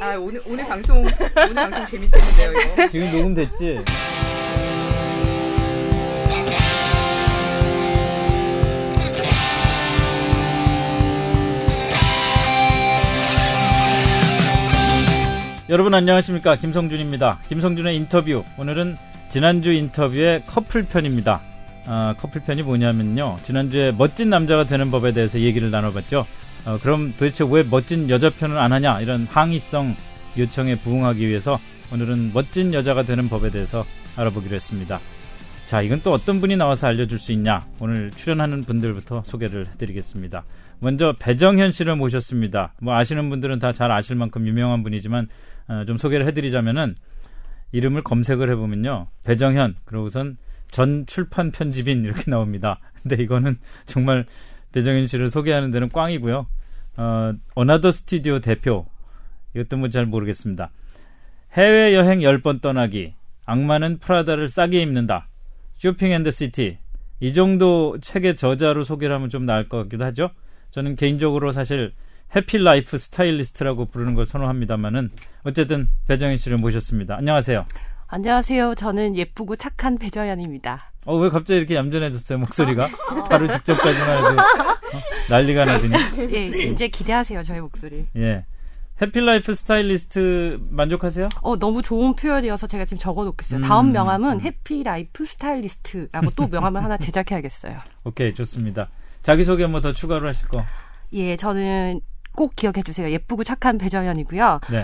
오늘 방송 재밌겠는데요, 이거. 지금 녹음됐지? 여러분 안녕하십니까? 김성준입니다. 김성준의 인터뷰. 오늘은 지난주 인터뷰의 커플편입니다. 커플편이 뭐냐면요. 지난주에 멋진 남자가 되는 법에 대해서 얘기를 나눠봤죠. 그럼 도대체 왜 멋진 여자 편을 안 하냐? 이런 항의성 요청에 부응하기 위해서 오늘은 멋진 여자가 되는 법에 대해서 알아보기로 했습니다. 자, 이건 또 어떤 분이 나와서 알려줄 수 있냐? 오늘 출연하는 분들부터 소개를 해드리겠습니다. 먼저 배정현 씨를 모셨습니다. 뭐 아시는 분들은 다 잘 아실 만큼 유명한 분이지만 좀 소개를 해드리자면은 이름을 검색을 해보면요. 배정현, 그러고선 전 출판 편집인 이렇게 나옵니다. 근데 이거는 정말 배정현 씨를 소개하는 데는 꽝이고요. 어나더 스튜디오 대표, 이것도 뭐 잘 모르겠습니다. 해외여행 10번 떠나기, 악마는 프라다를 싸게 입는다, 쇼핑 앤드 시티, 이 정도 책의 저자로 소개를 하면 좀 나을 것 같기도 하죠. 저는 개인적으로 사실 해피라이프 스타일리스트라고 부르는 걸 선호합니다만은 어쨌든 배정현 씨를 모셨습니다. 안녕하세요. 안녕하세요. 저는 예쁘고 착한 배정현입니다. 왜 갑자기 이렇게 얌전해졌어요, 목소리가? 바로 직접까지만 해도 난리가 나더니. 예, 이제 기대하세요, 저희 목소리. 예. 해피라이프 스타일리스트 만족하세요? 너무 좋은 표현이어서 제가 지금 적어놓겠어요. 다음 명함은 해피라이프 스타일리스트라고 또 명함을 하나 제작해야겠어요. 오케이, 좋습니다. 자기소개 뭐 더 추가로 하실 거? 예, 저는 꼭 기억해 주세요. 예쁘고 착한 배정현이고요. 네.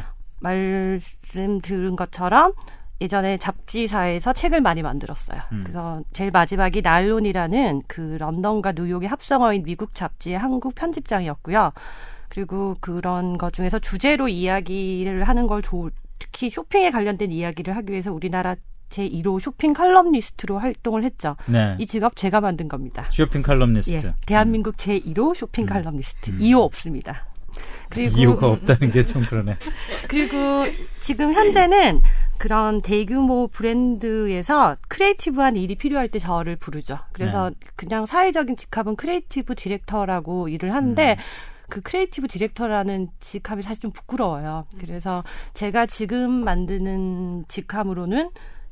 말씀 들은 것처럼 예전에 잡지사에서 책을 많이 만들었어요. 그래서 제일 마지막이 날론이라는 그 런던과 뉴욕의 합성어인 미국 잡지의 한국 편집장이었고요. 그리고 그런 것 중에서 주제로 이야기를 하는 걸 특히 쇼핑에 관련된 이야기를 하기 위해서 우리나라 제1호 쇼핑 칼럼니스트로 활동을 했죠. 네. 이 직업 제가 만든 겁니다. 쇼핑 칼럼니스트. 예, 대한민국 제1호 쇼핑 칼럼니스트. 2호 없습니다. 그리고 2호가 없다는 게 좀 그러네. 그리고 지금 현재는 그런 대규모 브랜드에서 크리에이티브한 일이 필요할 때 저를 부르죠. 그래서 그냥 사회적인 직업은 크리에이티브 디렉터라고 일을 하는데 그 크리에이티브 디렉터라는 직함이 사실 좀 부끄러워요. 그래서 제가 지금 만드는 직함으로는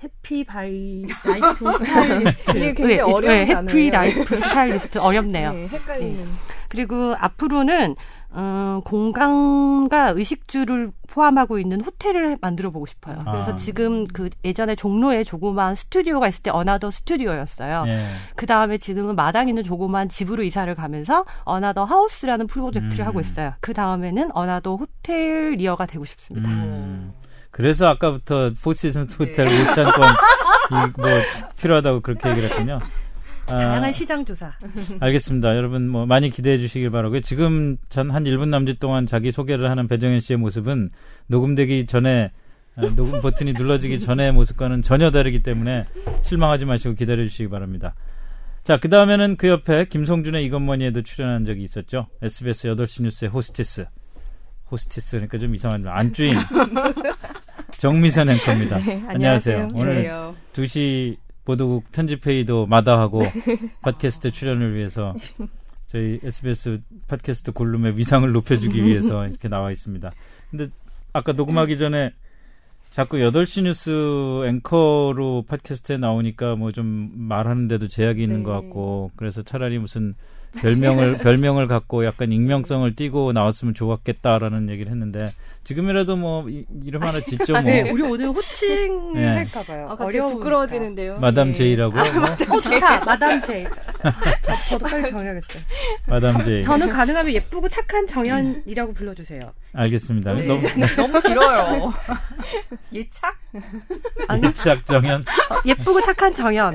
해피라이프 스타일리스트. 이게 굉장히 어려운 단어예요. 해피라이프 스타일리스트 어렵네요. 네, 헷갈리는. 네. 그리고 앞으로는 공간과 의식주를 포함하고 있는 호텔을 만들어 보고 싶어요. 그래서 지금 그 예전에 종로에 조그만 스튜디오가 있을 때 어나더 스튜디오였어요. 그 다음에 지금은 마당에 있는 조그만 집으로 이사를 가면서 어나더 하우스라는 프로젝트를 하고 있어요. 그 다음에는 어나더 호텔리어가 되고 싶습니다. 그래서 아까부터 포시즌스 호텔 5천권 뭐 필요하다고 그렇게 얘기를 했군요. 다양한 시장 조사. 알겠습니다. 여러분 뭐 많이 기대해 주시길 바라고요. 지금 한 1분 남짓 동안 자기 소개를 하는 배정현 씨의 모습은 녹음되기 전에 녹음 버튼이 눌러지기 전의 모습과는 전혀 다르기 때문에 실망하지 마시고 기다려 주시기 바랍니다. 자, 그 다음에는 그 옆에 김성준의 이것머니에도 출연한 적이 있었죠. SBS 8시 뉴스의 호스티스 그러니까 좀 이상합니다. 안주인 정미선 앵커입니다. 네, 안녕하세요. 오늘 2시 보도국 편집회의도 마다하고 팟캐스트 출연을 위해서 저희 SBS 팟캐스트 골룸의 위상을 높여주기 위해서 이렇게 나와 있습니다. 근데 아까 녹음하기 전에 자꾸 8시 뉴스 앵커로 팟캐스트에 나오니까 뭐 좀 말하는데도 제약이 있는 것 같고, 그래서 차라리 무슨 별명을 갖고 약간 익명성을 띠고 나왔으면 좋았겠다라는 얘기를 했는데, 지금이라도 뭐 이름 하나 짓죠. 뭐. 네, 우리 오늘 호칭을 할까봐요. 갑자기 부끄러워지는데요. 마담 제이라고. 좋다. 마담 제이. 저도 빨리 정해야겠어요. 마담 제이. 저는 가능하면 예쁘고 착한 정연이라고 불러주세요. 알겠습니다. 네, 너무 길어요. 예착? 예착 정연. 예쁘고 착한 정연.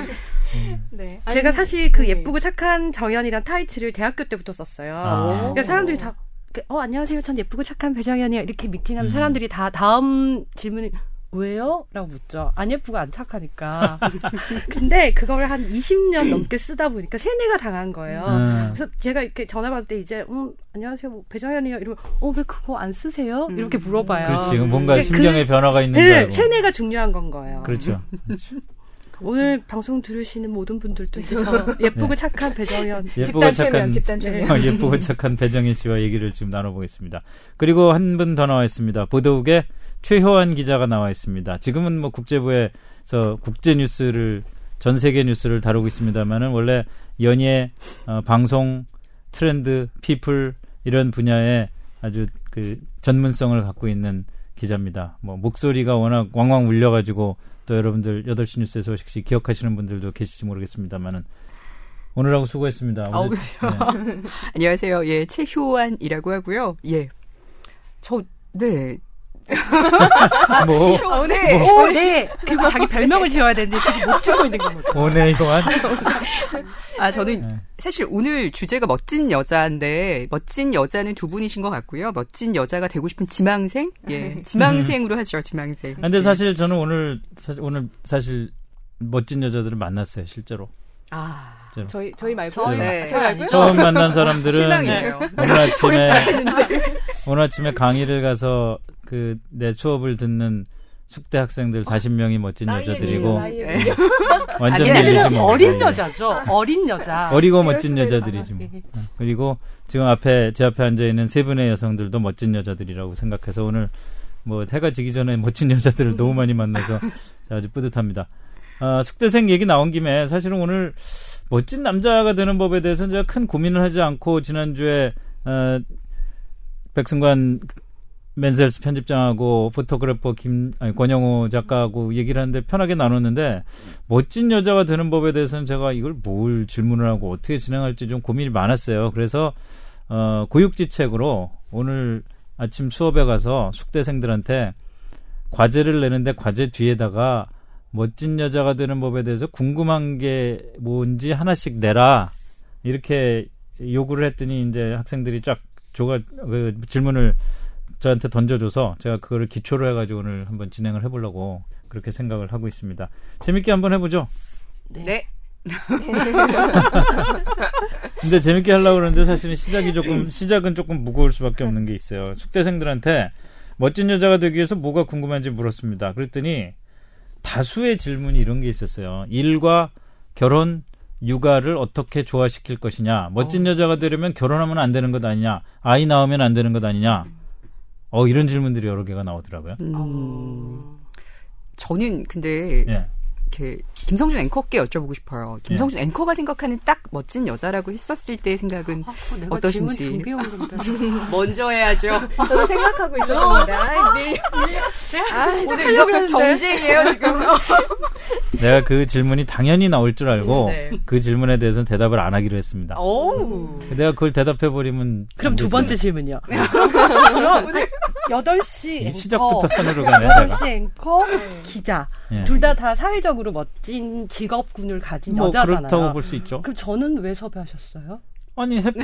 네. 제가 사실 그 예쁘고 착한 정연이란 타이틀을 대학교 때부터 썼어요. 그러니까 사람들이 다 안녕하세요. 전 예쁘고 착한 배정현이요. 이렇게 미팅하면 사람들이 다 다음 질문이 왜요? 라고 묻죠. 안 예쁘고 안 착하니까. 근데 그걸 한 20년 넘게 쓰다 보니까 세뇌가 당한 거예요. 그래서 제가 이렇게 전화 받을 때 이제 안녕하세요. 뭐 배정현이요. 이러면 왜 그거 안 쓰세요? 이렇게 물어봐요. 그렇지. 뭔가 심경의 변화가 있는 줄 알고. 세뇌가 중요한 건 거예요. 그렇죠. 오늘 방송 들으시는 모든 분들도 이제 저 예쁘고 착한 배정현 집단 최면. 예쁘고 착한 배정현 씨와 얘기를 지금 나눠보겠습니다. 그리고 한 분 더 나와 있습니다. 보도국에 최효환 기자가 나와 있습니다. 지금은 뭐 국제부에서 국제 뉴스를 전 세계 뉴스를 다루고 있습니다만은 원래 연예, 방송, 트렌드, 피플 이런 분야에 아주 그 전문성을 갖고 있는 기자입니다. 뭐 목소리가 워낙 왕왕 울려가지고 또 여러분들 8시 뉴스에서 혹시 기억하시는 분들도 계실지 모르겠습니다만은 오늘하고 수고했습니다. 오늘, 네. 안녕하세요. 예, 최효환이라고 하고요. 예, 네. 네. 그리고 자기 별명을 지어야 되는데 지금 못 짓고 있는 겁니다. 오네 효환. 저는 사실 오늘 주제가 멋진 여자인데 멋진 여자는 두 분이신 것 같고요. 멋진 여자가 되고 싶은 지망생, 예, 지망생으로 하죠. 지망생. 근데 사실 저는 오늘 사실 멋진 여자들을 만났어요, 실제로. 저희 말고 네. 저희 말고요. 처음 만난 사람들은 실망이네요. 오늘 아침에 강의를 가서 내 수업을 듣는 숙대 학생들 40명이 멋진 여자들이고 완전 얘네들은 밀리지 뭐. 어린 여자죠. 어린 여자. 어리고 멋진 여자들이지 뭐. 그리고 지금 제 앞에 앉아 있는 세 분의 여성들도 멋진 여자들이라고 생각해서 오늘 뭐 해가 지기 전에 멋진 여자들을 너무 많이 만나서 아주 뿌듯합니다. 숙대생 얘기 나온 김에 사실은 오늘 멋진 남자가 되는 법에 대해서는 제가 큰 고민을 하지 않고 지난주에 백승관 맨셀스 편집장하고 포토그래퍼 권영호 작가하고 얘기를 하는데 편하게 나눴는데 멋진 여자가 되는 법에 대해서는 제가 이걸 뭘 질문을 하고 어떻게 진행할지 좀 고민이 많았어요. 그래서 고육지책으로 오늘 아침 수업에 가서 숙대생들한테 과제를 내는데 과제 뒤에다가 멋진 여자가 되는 법에 대해서 궁금한 게 뭔지 하나씩 내라 이렇게 요구를 했더니 이제 학생들이 쫙 질문을 저한테 던져줘서 제가 그거를 기초로 해가지고 오늘 한번 진행을 해보려고 그렇게 생각을 하고 있습니다. 재밌게 한번 해보죠. 네. 근데 재밌게 하려고 그러는데 사실은 시작은 조금 무거울 수밖에 없는 게 있어요. 숙대생들한테 멋진 여자가 되기 위해서 뭐가 궁금한지 물었습니다. 그랬더니 다수의 질문이 이런 게 있었어요. 일과 결혼, 육아를 어떻게 조화시킬 것이냐. 멋진 여자가 되려면 결혼하면 안 되는 것 아니냐. 아이 낳으면 안 되는 것 아니냐. 이런 질문들이 여러 개가 나오더라고요. 저는 근데 이렇게 김성준 앵커께 여쭤보고 싶어요. 김성준 앵커가 생각하는 딱 멋진 여자라고 했었을 때의 생각은 어떠신지. 먼저 해야죠. 저도 생각하고 있었습니다. 오늘 이거 경쟁이에요 지금. 내가 그 질문이 당연히 나올 줄 알고 그 질문에 대해서는 대답을 안 하기로 했습니다. 내가 그걸 대답해버리면 그럼 두 번째 질문이요. 그럼 8시 시작부터 산으로 가네. 8시 앵커, 기자. 둘 다 사회적으로 멋진 직업군을 가진 여자잖아요. 그렇다고 볼 수 있죠. 그럼 저는 왜 섭외하셨어요? 아니 해피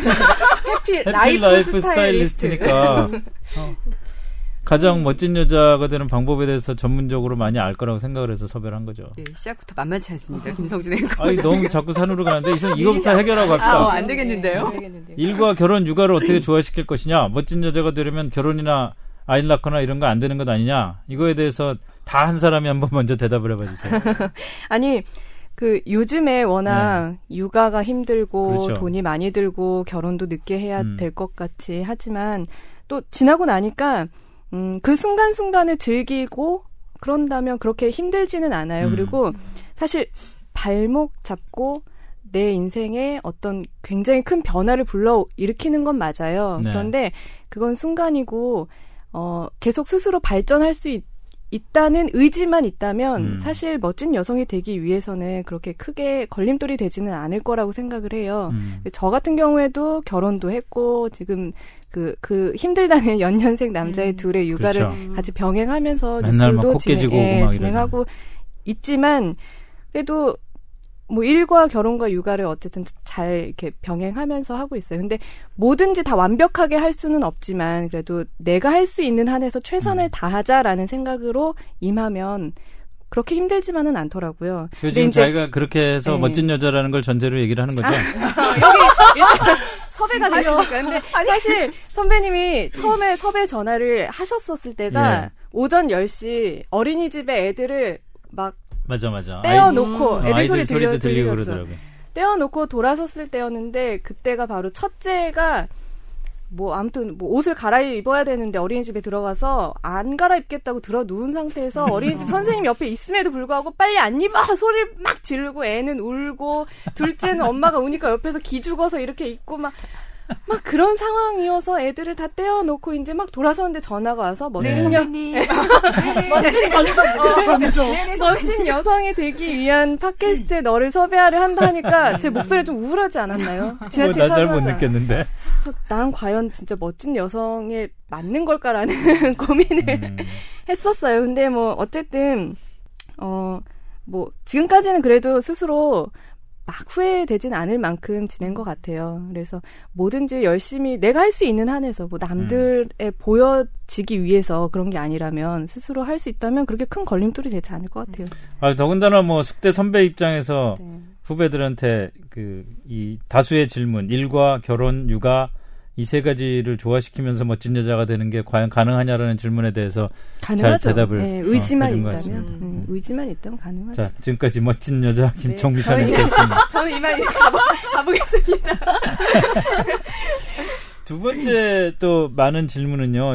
라이프 스타일리스트니까 가장 멋진 여자가 되는 방법에 대해서 전문적으로 많이 알 거라고 생각을 해서 섭외를 한 거죠. 네, 시작부터 만만치 않습니다. 김성준 앵커. 아니 너무 자꾸 산으로 가는데 이거부터 해결하고 갑시다. 안 되겠는데요? 일과 결혼, 육아를 어떻게 조화시킬 것이냐. 멋진 여자가 되려면 결혼이나 아이를 낳거나 이런 거 안 되는 것 아니냐. 이거에 대해서 다 한 사람이 한번 먼저 대답을 해봐 주세요. 아니 요즘에 워낙 육아가 힘들고 그렇죠. 돈이 많이 들고 결혼도 늦게 해야 될 것 같이 하지만 또 지나고 나니까 그 순간순간을 즐기고 그런다면 그렇게 힘들지는 않아요. 그리고 사실 발목 잡고 내 인생에 어떤 굉장히 큰 변화를 불러일으키는 건 맞아요. 네. 그런데 그건 순간이고 계속 스스로 발전할 수 있다는 의지만 있다면 사실 멋진 여성이 되기 위해서는 그렇게 크게 걸림돌이 되지는 않을 거라고 생각을 해요. 저 같은 경우에도 결혼도 했고 지금 그 힘들다는 연년생 남자의 둘의 육아를 그렇죠. 같이 병행하면서 맨날 막 뉴스도 코 깨지고 오고 막 진행하고 있지만 그래도 뭐 일과 결혼과 육아를 어쨌든 잘 이렇게 병행하면서 하고 있어요. 근데 뭐든지 다 완벽하게 할 수는 없지만 그래도 내가 할 수 있는 한에서 최선을 다하자라는 생각으로 임하면 그렇게 힘들지만은 않더라고요. 지금 자기가 그렇게 해서 멋진 여자라는 걸 전제로 얘기를 하는 거죠? 여기 섭외가 됐으니까. 근데 사실 선배님이 처음에 섭외 전화를 하셨었을 때가 오전 10시 어린이집에 애들을 막 맞아. 떼어놓고 애들 아이들 소리도 들리고 그러더라고요. 떼어놓고 돌아섰을 때였는데 그때가 바로 첫째가 아무튼 옷을 갈아입어야 되는데 어린이집에 들어가서 안 갈아입겠다고 들어 누운 상태에서 어린이집 선생님 옆에 있음에도 불구하고 빨리 안 입어 소리를 막 지르고 애는 울고 둘째는 엄마가 우니까 옆에서 기죽어서 이렇게 있고 막 그런 상황이어서 애들을 다 떼어놓고 이제 막 돌아서는데 전화가 와서 멋진 멋진 여성이 되기 위한 팟캐스트에 너를 섭외하려 한다 하니까 제 목소리 좀 우울하지 않았나요? 지나치게 나 잘못 느꼈는데. 그래서 난 과연 진짜 멋진 여성에 맞는 걸까라는 고민을 했었어요. 근데 어쨌든 지금까지는 그래도 스스로 막 후회되진 않을 만큼 지낸 것 같아요. 그래서 뭐든지 열심히 내가 할 수 있는 한에서 남들에 보여지기 위해서 그런 게 아니라면 스스로 할 수 있다면 그렇게 큰 걸림돌이 되지 않을 것 같아요. 더군다나 숙대 선배 입장에서 후배들한테 이 다수의 질문, 일과 결혼, 육아 이 세 가지를 조화시키면서 멋진 여자가 되는 게 과연 가능하냐라는 질문에 대해서 가능하죠. 잘 대답을 의지만 있다면 의지만 있다면 가능하죠. 자, 지금까지 멋진 여자 김정미 선생님이었습니다. 저는 이만 가보겠습니다. 두 번째 또 많은 질문은요.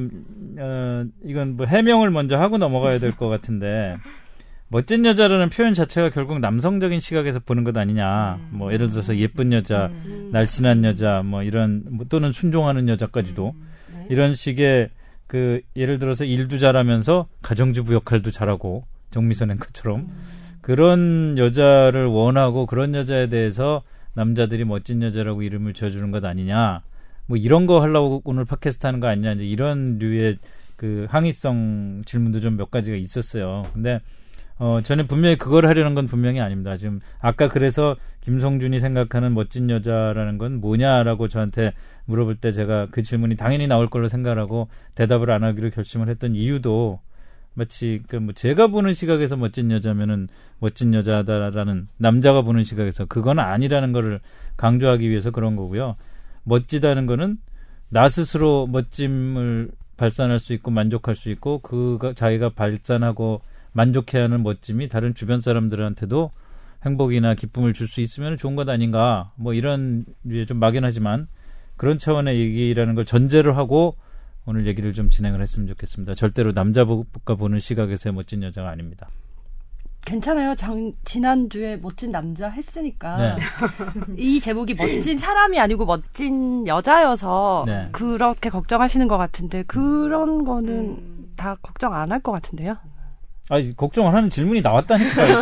이건 해명을 먼저 하고 넘어가야 될 것 같은데 멋진 여자라는 표현 자체가 결국 남성적인 시각에서 보는 것 아니냐. 예를 들어서 예쁜 여자, 날씬한 여자, 이런 또는 순종하는 여자까지도 이런 식의 예를 들어서 일도 잘하면서 가정주부 역할도 잘하고 정미선 앵커처럼 그런 여자를 원하고 그런 여자에 대해서 남자들이 멋진 여자라고 이름을 지어주는 것 아니냐. 이런 거 하려고 오늘 팟캐스트 하는 거 아니냐. 이제 이런 류의 항의성 질문도 좀 몇 가지가 있었어요. 근데 저는 분명히 그걸 하려는 건 분명히 아닙니다. 지금 아까 그래서 김성준이 생각하는 멋진 여자라는 건 뭐냐라고 저한테 물어볼 때 제가 그 질문이 당연히 나올 걸로 생각하고 대답을 안 하기로 결심을 했던 이유도 마치 제가 보는 시각에서 멋진 여자면은 멋진 여자다라는 남자가 보는 시각에서 그건 아니라는 거를 강조하기 위해서 그런 거고요. 멋지다는 거는 나 스스로 멋짐을 발산할 수 있고 만족할 수 있고 자기가 발산하고 만족해야 하는 멋짐이 다른 주변 사람들한테도 행복이나 기쁨을 줄 수 있으면 좋은 것 아닌가. 이런 좀 막연하지만 그런 차원의 얘기라는 걸 전제로 하고 오늘 얘기를 좀 진행을 했으면 좋겠습니다. 절대로 남자가 보는 시각에서의 멋진 여자가 아닙니다. 괜찮아요. 지난주에 멋진 남자 했으니까 이 제목이 멋진 사람이 아니고 멋진 여자여서 그렇게 걱정하시는 것 같은데 그런 거는 다 걱정 안 할 것 같은데요. 걱정을 하는 질문이 나왔다니까요.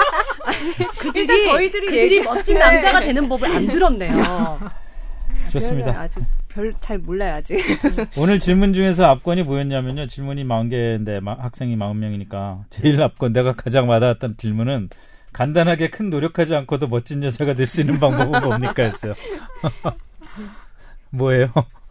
그들이 멋진 남자가 되는 법을 안 들었네요. 좋습니다. 아직 잘 몰라요, 아직. 오늘 질문 중에서 압권이 뭐였냐면요. 질문이 40개인데 학생이 40명이니까 제일 압권, 내가 가장 와닿았던 질문은 간단하게 큰 노력하지 않고도 멋진 여자가 될 수 있는 방법은 뭡니까 했어요. 뭐예요?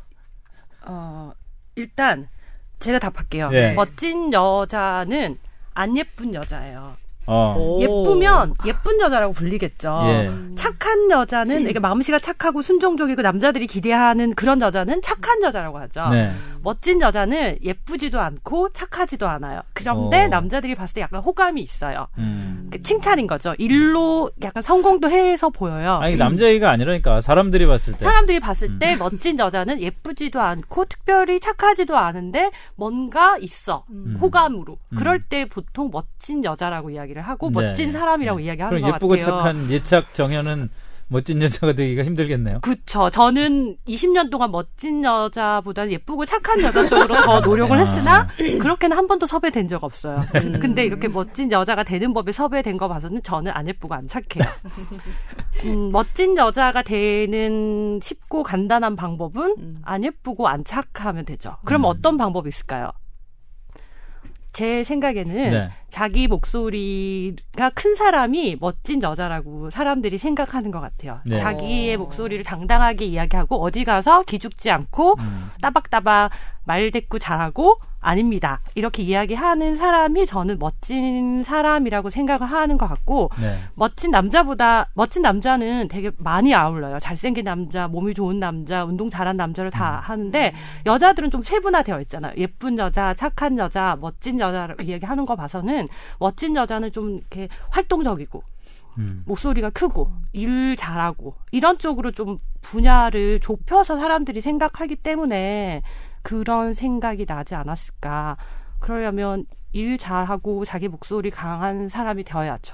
일단 제가 답할게요. 멋진 여자는 안 예쁜 여자예요. 예쁘면 예쁜 여자라고 불리겠죠. 착한 여자는 이게 마음씨가 착하고 순종적이고 남자들이 기대하는 그런 여자는 착한 여자라고 하죠. 멋진 여자는 예쁘지도 않고 착하지도 않아요. 그런데 남자들이 봤을 때 약간 호감이 있어요. 칭찬인 거죠. 일로 약간 성공도 해서 보여요. 남자애가 아니라니까 사람들이 봤을 때 멋진 여자는 예쁘지도 않고 특별히 착하지도 않은데 뭔가 있어. 호감으로. 그럴 때 보통 멋진 여자라고 이야기를 하고 멋진 사람이라고 이야기하는 것 같아요. 예쁘고 착한 예착 정연은 멋진 여자가 되기가 힘들겠네요. 그렇죠. 저는 20년 동안 멋진 여자보다 예쁘고 착한 여자 쪽으로 더 노력을 했으나 그렇게는 한 번도 섭외된 적 없어요. 근데 이렇게 멋진 여자가 되는 법에 섭외된 거 봐서는 저는 안 예쁘고 안 착해요. 멋진 여자가 되는 쉽고 간단한 방법은 안 예쁘고 안 착하면 되죠. 그럼 어떤 방법이 있을까요? 제 생각에는 자기 목소리가 큰 사람이 멋진 여자라고 사람들이 생각하는 것 같아요. 자기의 목소리를 당당하게 이야기하고 어디 가서 기죽지 않고 따박따박 말대꾸 잘하고 아닙니다. 이렇게 이야기하는 사람이 저는 멋진 사람이라고 생각을 하는 것 같고 멋진 남자는 되게 많이 아울러요. 잘생긴 남자, 몸이 좋은 남자, 운동 잘한 남자를 다 하는데 여자들은 좀 세분화되어 있잖아요. 예쁜 여자, 착한 여자, 멋진 여자라고 이야기하는 거 봐서는 보면은 멋진 여자는 좀 이렇게 활동적이고 목소리가 크고 일 잘하고 이런 쪽으로 좀 분야를 좁혀서 사람들이 생각하기 때문에 그런 생각이 나지 않았을까. 그러려면 일 잘하고 자기 목소리 강한 사람이 되어야죠.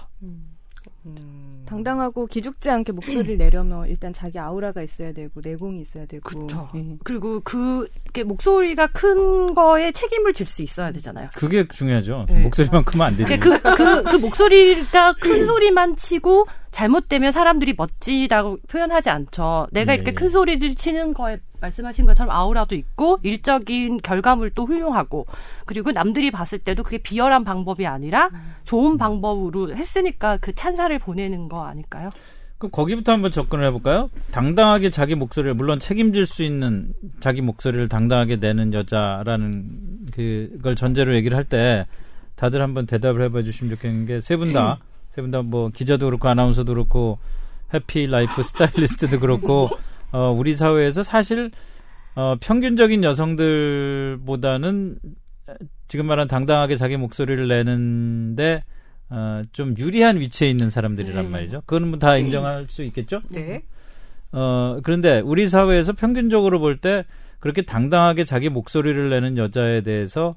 당당하고 기죽지 않게 목소리를 내려면 일단 자기 아우라가 있어야 되고 내공이 있어야 되고. 그렇죠. 그리고 그게 목소리가 큰 거에 책임을 질 수 있어야 되잖아요. 그게 중요하죠. 네. 목소리만 크면 안 되지. 그 목소리가 큰 소리만 치고 잘못되면 사람들이 멋지다고 표현하지 않죠. 내가 이렇게 큰 소리를 치는 거에 말씀하신 것처럼 아우라도 있고 일적인 결과물도 훌륭하고 그리고 남들이 봤을 때도 그게 비열한 방법이 아니라 좋은 방법으로 했으니까 그 찬사를 보내는 거 아닐까요? 그럼 거기부터 한번 접근을 해볼까요? 당당하게 자기 목소리를 물론 책임질 수 있는 자기 목소리를 당당하게 내는 여자라는 그걸 전제로 얘기를 할 때 다들 한번 대답을 해봐 주시면 좋겠는 게 세 분 다 뭐 기자도 그렇고 아나운서도 그렇고 해피 라이프 스타일리스트도 그렇고 우리 사회에서 사실 평균적인 여성들보다는 지금 말한 당당하게 자기 목소리를 내는데 좀 유리한 위치에 있는 사람들이란 말이죠. 그거는 뭐 다 인정할 수 있겠죠? 네. 그런데 우리 사회에서 평균적으로 볼 때 그렇게 당당하게 자기 목소리를 내는 여자에 대해서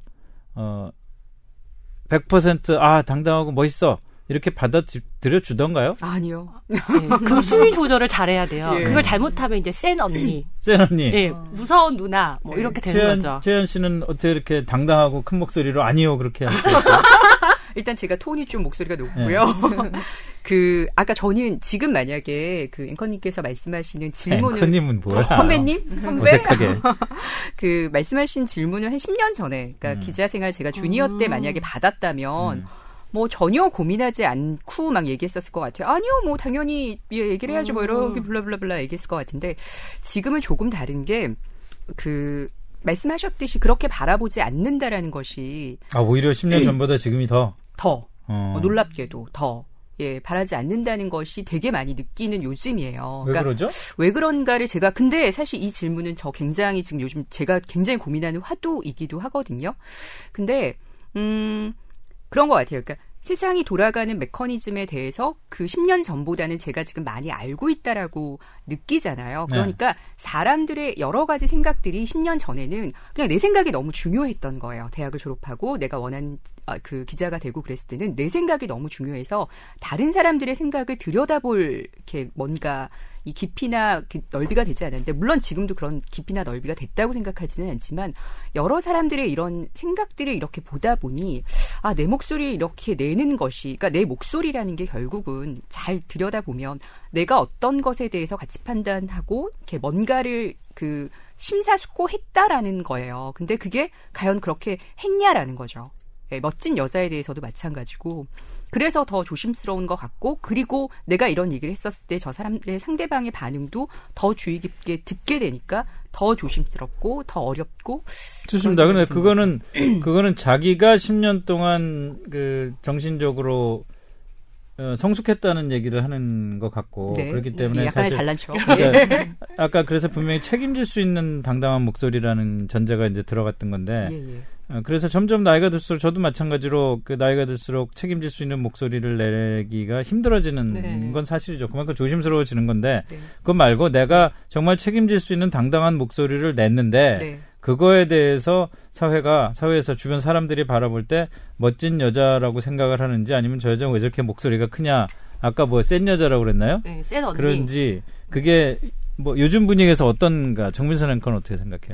100% 당당하고 멋있어 이렇게 받아들여 주던가요? 아니요. 네, 그 수위 조절을 잘해야 돼요. 예. 그걸 잘못하면 이제 센 언니. 센 언니. 네, 무서운 누나. 뭐 이렇게 되는 거죠. 최연 씨는 어떻게 이렇게 당당하고 큰 목소리로 아니요 그렇게 하세요? 일단 제가 톤이 좀 목소리가 높고요. 아까 저는 지금 만약에 그 앵커님께서 말씀하시는 질문을. 앵커님은 뭐야? 선배님? 선배? 어색하게. 말씀하신 질문을 한 10년 전에, 그러니까 기자 생활 제가 주니어 때 만약에 받았다면, 뭐 전혀 고민하지 않고 막 얘기했었을 것 같아요. 아니요, 뭐 당연히 얘기를 해야죠. 뭐 이렇게 블라블라블라 얘기했을 것 같은데, 지금은 조금 다른 게, 말씀하셨듯이 그렇게 바라보지 않는다라는 것이. 오히려 10년 전보다 지금이 더 놀랍게도 더. 바라지 않는다는 것이 되게 많이 느끼는 요즘이에요. 왜 그러죠? 왜 그런가를 근데 사실 이 질문은 저 굉장히 지금 요즘 제가 굉장히 고민하는 화두이기도 하거든요. 근데, 그런 것 같아요. 그러니까 세상이 돌아가는 메커니즘에 대해서 그 10년 전보다는 제가 지금 많이 알고 있다라고 느끼잖아요. 그러니까 사람들의 여러 가지 생각들이 10년 전에는 그냥 내 생각이 너무 중요했던 거예요. 대학을 졸업하고 내가 원하는 그 기자가 되고 그랬을 때는 내 생각이 너무 중요해서 다른 사람들의 생각을 들여다볼 이렇게 뭔가 이 깊이나 넓이가 되지 않았는데 물론 지금도 그런 깊이나 넓이가 됐다고 생각하지는 않지만 여러 사람들의 이런 생각들을 이렇게 보다 보니 내 목소리를 이렇게 내는 것이 그러니까 내 목소리라는 게 결국은 잘 들여다보면 내가 어떤 것에 대해서 가치 판단하고 이렇게 뭔가를 심사숙고했다라는 거예요. 근데 그게 과연 그렇게 했냐라는 거죠. 멋진 여자에 대해서도 마찬가지고 그래서 더 조심스러운 것 같고 그리고 내가 이런 얘기를 했었을 때 저 사람의 상대방의 반응도 더 주의 깊게 듣게 되니까 더 조심스럽고 더 어렵고 좋습니다. 근데 그거는 자기가 10년 동안 정신적으로 성숙했다는 얘기를 하는 것 같고 그렇기 때문에 약간의 잘난 척. 아까 그래서 분명히 책임질 수 있는 당당한 목소리라는 전제가 이제 들어갔던 건데 그래서 점점 나이가 들수록 저도 마찬가지로 나이가 들수록 책임질 수 있는 목소리를 내기가 힘들어지는 건 사실이죠. 그만큼 조심스러워지는 건데 그거 말고 내가 정말 책임질 수 있는 당당한 목소리를 냈는데 그거에 대해서 사회에서 주변 사람들이 바라볼 때 멋진 여자라고 생각을 하는지 아니면 저 여자는 왜 저렇게 목소리가 크냐 아까 센 여자라고 그랬나요? 네, 센 언니. 그런지 그게 뭐 요즘 분위기에서 어떤가 정민선 앵커는 어떻게 생각해요?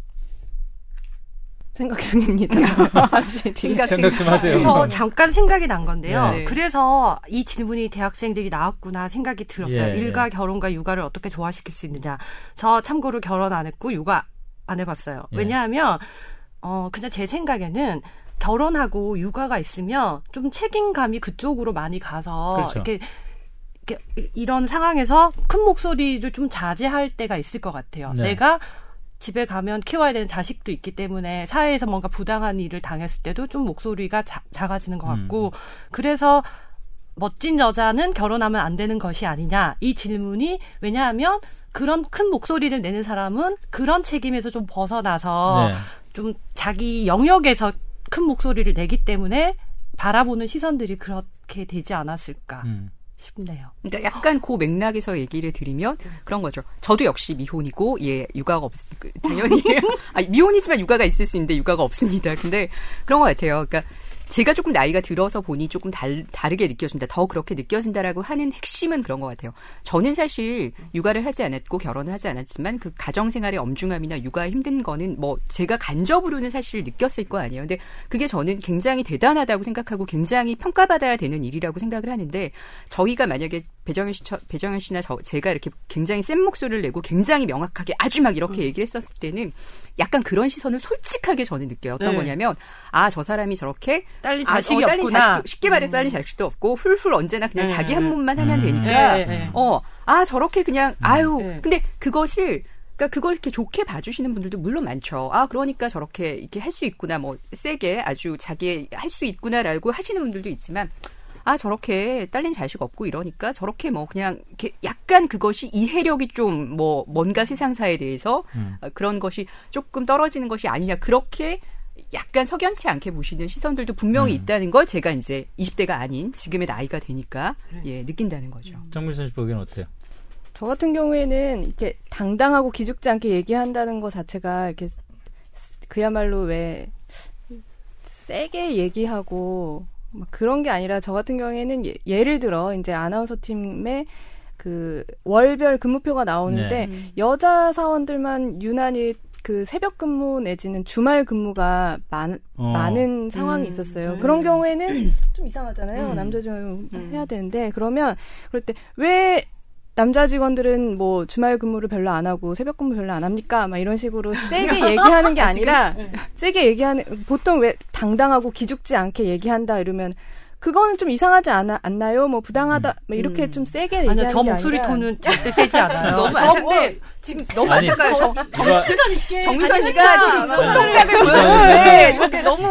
생각 중입니다. 잠시 생각 좀 하세요. 저 잠깐 생각이 난 건데요. 그래서 이 질문이 대학생들이 나왔구나 생각이 들었어요. 일과 결혼과 육아를 어떻게 조화시킬 수 있느냐. 저 참고로 결혼 안 했고 육아 안 해봤어요. 왜냐하면 그냥 제 생각에는 결혼하고 육아가 있으면 좀 책임감이 그쪽으로 많이 가서 이렇게 이런 상황에서 큰 목소리를 좀 자제할 때가 있을 것 같아요. 내가 집에 가면 키워야 되는 자식도 있기 때문에 사회에서 뭔가 부당한 일을 당했을 때도 좀 목소리가 작아지는 것 같고 그래서 멋진 여자는 결혼하면 안 되는 것이 아니냐 이 질문이 왜냐하면 그런 큰 목소리를 내는 사람은 그런 책임에서 좀 벗어나서 좀 자기 영역에서 큰 목소리를 내기 때문에 바라보는 시선들이 그렇게 되지 않았을까 싶네요. 그러니까 약간 그 맥락에서 얘기를 드리면 그런 거죠. 저도 역시 미혼이고 육아가 당연히 미혼이지만 육아가 있을 수 있는데 육아가 없습니다. 근데 그런 것 같아요. 그러니까 제가 조금 나이가 들어서 보니 조금 다르게 느껴진다. 더 그렇게 느껴진다라고 하는 핵심은 그런 것 같아요. 저는 사실 육아를 하지 않았고 결혼을 하지 않았지만 그 가정생활의 엄중함이나 육아 힘든 거는 뭐 제가 간접으로는 사실 느꼈을 거 아니에요. 근데 그게 저는 굉장히 대단하다고 생각하고 굉장히 평가받아야 되는 일이라고 생각을 하는데 저희가 만약에 배정현 씨나 제가 이렇게 굉장히 센 목소리를 내고 굉장히 명확하게 아주 막 이렇게 얘기를 했었을 때는 약간 그런 시선을 솔직하게 저는 느껴요. 어떤 거냐면 저 사람이 저렇게 딸린 자식이 없구나. 쉽게 말해서 딸린 자식도 없고 훌훌 언제나 그냥 자기 한 몸만 하면 되니까 저렇게 그냥 근데 그것을 그러니까 그걸 이렇게 좋게 봐주시는 분들도 물론 많죠. 그러니까 저렇게 이렇게 할 수 있구나, 뭐 세게 아주 자기 할 수 있구나라고 하시는 분들도 있지만 저렇게 딸린 자식 없고 이러니까 저렇게 뭐 그냥 이렇게 약간 그것이 이해력이 좀 뭐 뭔가 세상사에 대해서 그런 것이 조금 떨어지는 것이 아니냐 그렇게 약간 석연치 않게 보시는 시선들도 분명히 있다는 걸 제가 이제 20대가 아닌 지금의 나이가 되니까 느낀다는 거죠. 정민선 씨 보기엔 어때요? 저 같은 경우에는 이렇게 당당하고 기죽지 않게 얘기한다는 것 자체가 이렇게 그야말로 왜 세게 얘기하고 막 그런 게 아니라 저 같은 경우에는 예를 들어 이제 아나운서 팀에 그 월별 근무표가 나오는데 여자 사원들만 유난히 그 새벽 근무 내지는 주말 근무가 많은 상황이 있었어요. 그런 경우에는 좀 이상하잖아요. 남자 직원 해야 되는데 그러면 그럴 때 왜 남자 직원들은 뭐 주말 근무를 별로 안 하고 새벽 근무 별로 안 합니까? 막 이런 식으로 세게 얘기하는 게 아니라 세게 얘기하는 보통 왜 당당하고 기죽지 않게 얘기한다 이러면 그거는 좀 이상하지 않나요? 뭐 부당하다 뭐 이렇게 좀 세게 얘기하는 게 아니라 저 목소리 톤은 절대 세지 않아요. 너무 안타까운데 지금 너무 안타까워요. 정민선 씨가 지금 손동작을 보여주는데 저게 너무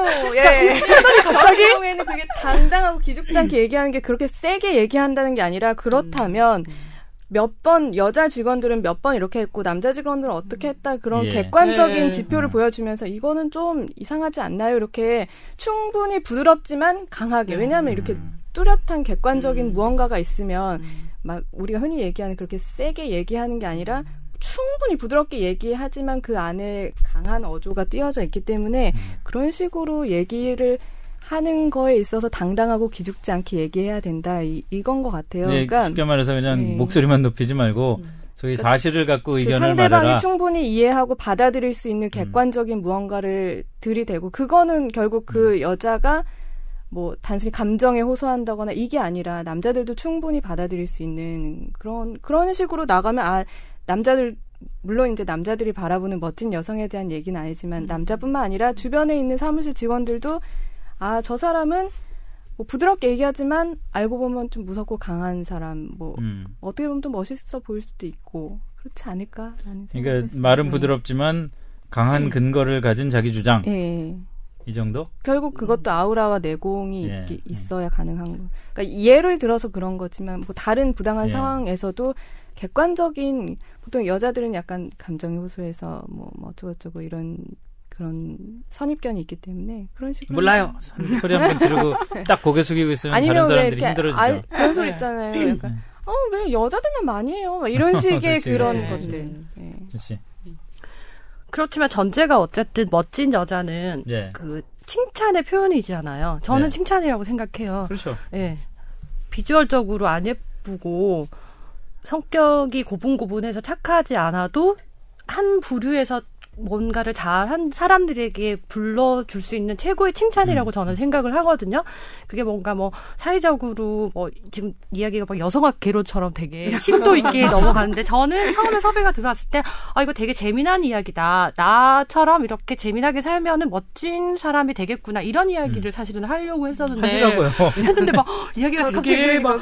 갑자기 경우에는 그게 당당하고 기죽지 않게 얘기하는 게 그렇게 세게 얘기한다는 게 아니라 그렇다면 몇 번 여자 직원들은 몇 번 이렇게 했고 남자 직원들은 어떻게 했다 그런 객관적인 지표를 보여주면서 이거는 좀 이상하지 않나요? 이렇게 충분히 부드럽지만 강하게 왜냐하면 이렇게 뚜렷한 객관적인 무언가가 있으면 막 우리가 흔히 얘기하는 그렇게 세게 얘기하는 게 아니라 충분히 부드럽게 얘기하지만 그 안에 강한 어조가 띄어져 있기 때문에 그런 식으로 얘기를 하는 거에 있어서 당당하고 기죽지 않게 얘기해야 된다. 이건 것 같아요. 그러니까 쉽게 말해서 그냥 목소리만 높이지 말고 저희 사실을 갖고 의견을 상대방이 말해라. 충분히 이해하고 받아들일 수 있는 객관적인 무언가를 들이대고 그거는 결국 그 여자가 뭐 단순히 감정에 호소한다거나 이게 아니라 남자들도 충분히 받아들일 수 있는 그런 식으로 나가면 남자들 물론 이제 남자들이 바라보는 멋진 여성에 대한 얘기는 아니지만 남자뿐만 아니라 주변에 있는 사무실 직원들도 저 사람은 뭐 부드럽게 얘기하지만 알고 보면 좀 무섭고 강한 사람, 뭐 어떻게 보면 또 멋있어 보일 수도 있고 그렇지 않을까라는 생각이 그러니까 말은 부드럽지만 강한 근거를 가진 자기 주장. 이 정도? 결국 그것도 아우라와 내공이 있어야 가능한 거. 그러니까 예를 들어서 그런 거지만 뭐 다른 부당한 상황에서도 객관적인 보통 여자들은 약간 감정이 호소해서 뭐 어쩌고저쩌고 이런 그런 선입견이 있기 때문에 그런 식으로 몰라요. 소리 한번 지르고 딱 고개 숙이고 있으면 다른 사람들이 힘들어지죠. 그런 소리 있잖아요. 약간 왜 여자들만 많이 해요? 막 이런 식의 그렇지, 그런 것들. 그렇지. 그렇지만 전제가 어쨌든 멋진 여자는 그 칭찬의 표현이잖아요. 저는 칭찬이라고 생각해요. 그렇죠. 비주얼적으로 안 예쁘고 성격이 고분고분해서 착하지 않아도 한 부류에서 뭔가를 잘한 사람들에게 불러줄 수 있는 최고의 칭찬이라고 저는 생각을 하거든요. 그게 뭔가 뭐 사회적으로 뭐 지금 이야기가 막 여성학 개론처럼 되게 심도 있게 넘어가는데 저는 처음에 섭외가 들어왔을 때 이거 되게 재미난 이야기다. 나처럼 이렇게 재미나게 살면은 멋진 사람이 되겠구나. 이런 이야기를 사실은 하려고 했었는데 하시라고요. 했는데 막 이야기가 되게 막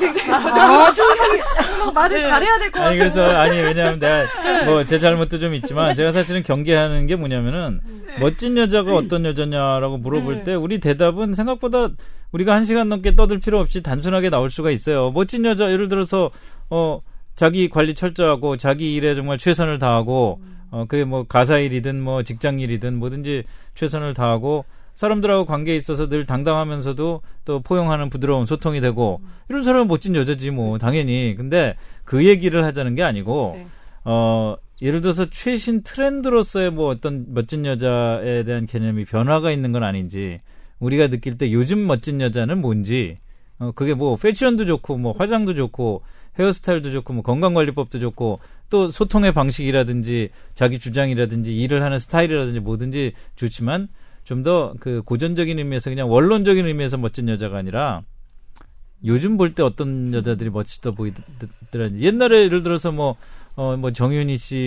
말을 잘해야 될 것 같아요. 그래서 왜냐하면 내가 뭐 제 잘못도 좀 있지만 제가 사실은 경계하는 게 뭐냐면은 멋진 여자가 어떤 여자냐라고 물어볼 때 우리 대답은 생각보다 우리가 1시간 넘게 떠들 필요 없이 단순하게 나올 수가 있어요. 멋진 여자 예를 들어서 자기 관리 철저하고 자기 일에 정말 최선을 다하고 그게 뭐 가사 일이든 뭐 직장 일이든 뭐든지 최선을 다하고 사람들하고 관계에 있어서 늘 당당하면서도 또 포용하는 부드러운 소통이 되고 이런 사람은 멋진 여자지 뭐 당연히. 근데 그 얘기를 하자는 게 아니고 네. 예를 들어서 최신 트렌드로서의 뭐 어떤 멋진 여자에 대한 개념이 변화가 있는 건 아닌지 우리가 느낄 때 요즘 멋진 여자는 뭔지 그게 뭐 패션도 좋고 뭐 화장도 좋고 헤어스타일도 좋고 뭐 건강관리법도 좋고 또 소통의 방식이라든지 자기 주장이라든지 일을 하는 스타일이라든지 뭐든지 좋지만 좀 더 그 고전적인 의미에서 그냥 원론적인 의미에서 멋진 여자가 아니라 요즘 볼 때 어떤 여자들이 멋지다 보이더라든지 옛날에 예를 들어서 뭐 정윤희 씨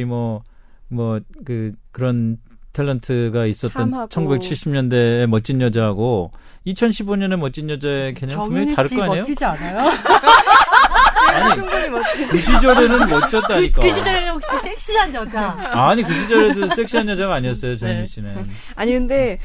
그런 탤런트가 있었던 참하고. 1970년대의 멋진 여자하고 2015년의 멋진 여자의 개념 분명히 다를 거 아니에요? 멋지지 않아요? 아니, 충분히 멋지. 그 시절에는 멋졌다니까. 그 시절에는 혹시 섹시한 여자? 아니 그 시절에도 섹시한 여자가 아니었어요, 정윤희 씨는. 아니 근데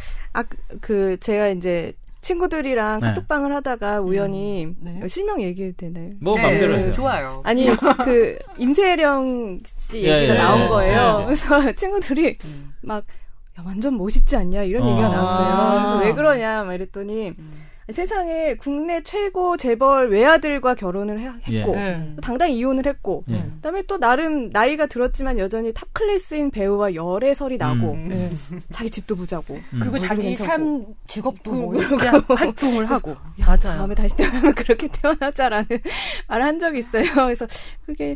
제가 이제 친구들이랑 네. 카톡방을 하다가 우연히 네. 실명 얘기해도 되나요? 뭐 네, 마음대로 하세요. 좋아요. 아니 그 임세령 씨 얘기가 예, 나온 예, 거예요. 예. 그래서 친구들이 막 야, 완전 멋있지 않냐 이런 얘기가 나왔어요. 그래서 왜 그러냐 막 이랬더니 세상에 국내 최고 재벌 외아들과 결혼을 했고 예. 당당히 이혼을 했고 예. 그다음에 또 나름 나이가 들었지만 여전히 탑 클래스인 배우와 열애설이 나고 자기 집도 부자고 그리고 자기 괜찮고. 삶 직업도 뭐 그러고. 이렇게 활동을 하고. 야, 다음에 다시 태어나면 그렇게 태어나자라는 말을 한 적이 있어요. 그래서 그게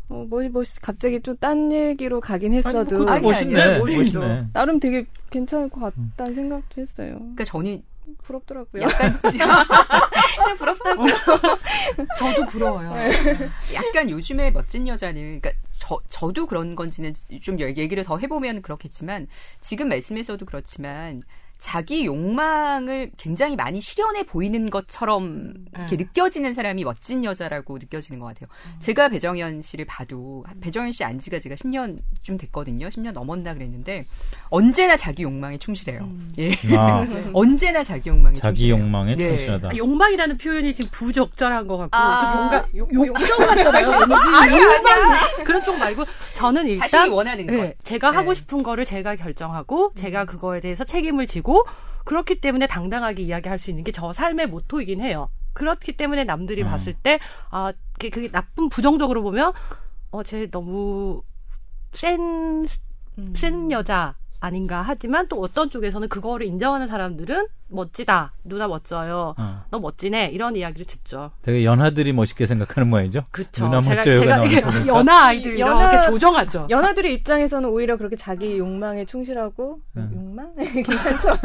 갑자기 좀 딴 얘기로 가긴 했어도 그것도 멋있네. 멋있네. 나름 되게 괜찮을 것 같다는 생각도 했어요. 그러니까 저는 부럽더라고요. 약간 그냥 부럽다고. 저도 부러워요. 약간 요즘의 멋진 여자는 그러니까 저도 그런 건지는 좀 얘기를 더 해보면 그렇겠지만 지금 말씀에서도 그렇지만 자기 욕망을 굉장히 많이 실현해 보이는 것처럼 이렇게 느껴지는 사람이 멋진 여자라고 느껴지는 것 같아요. 제가 배정현 씨를 봐도 배정현 씨 안 지가 제가 10년쯤 됐거든요. 10년 넘었나 그랬는데 언제나 자기 욕망에 충실해요. 예. 언제나 자기 욕망에 자기 충실해요. 욕망에 네. 충실하다. 욕망이라는 표현이 지금 부적절한 것 같고 아, 뭔가 욕정 같잖아요. 욕망 그런 쪽 말고 저는 일단 자신이 원하는 것. 제가 네. 하고 싶은 거를 제가 결정하고 제가 그거에 대해서 책임을 지고 그렇기 때문에 당당하게 이야기할 수 있는 게 저 삶의 모토이긴 해요. 그렇기 때문에 남들이 봤을 때 그게 나쁜 부정적으로 보면 쟤 너무 센 여자 아닌가 하지만 또 어떤 쪽에서는 그거를 인정하는 사람들은 멋지다. 누나 멋져요. 너 멋지네. 이런 이야기를 듣죠. 되게 연하들이 멋있게 생각하는 모양이죠. 그쵸. 누나 멋져요가 나오니까. 연하 아이들이 이렇게 조정하죠. 연하들의 입장에서는 오히려 그렇게 자기 욕망에 충실하고 욕망? 괜찮죠?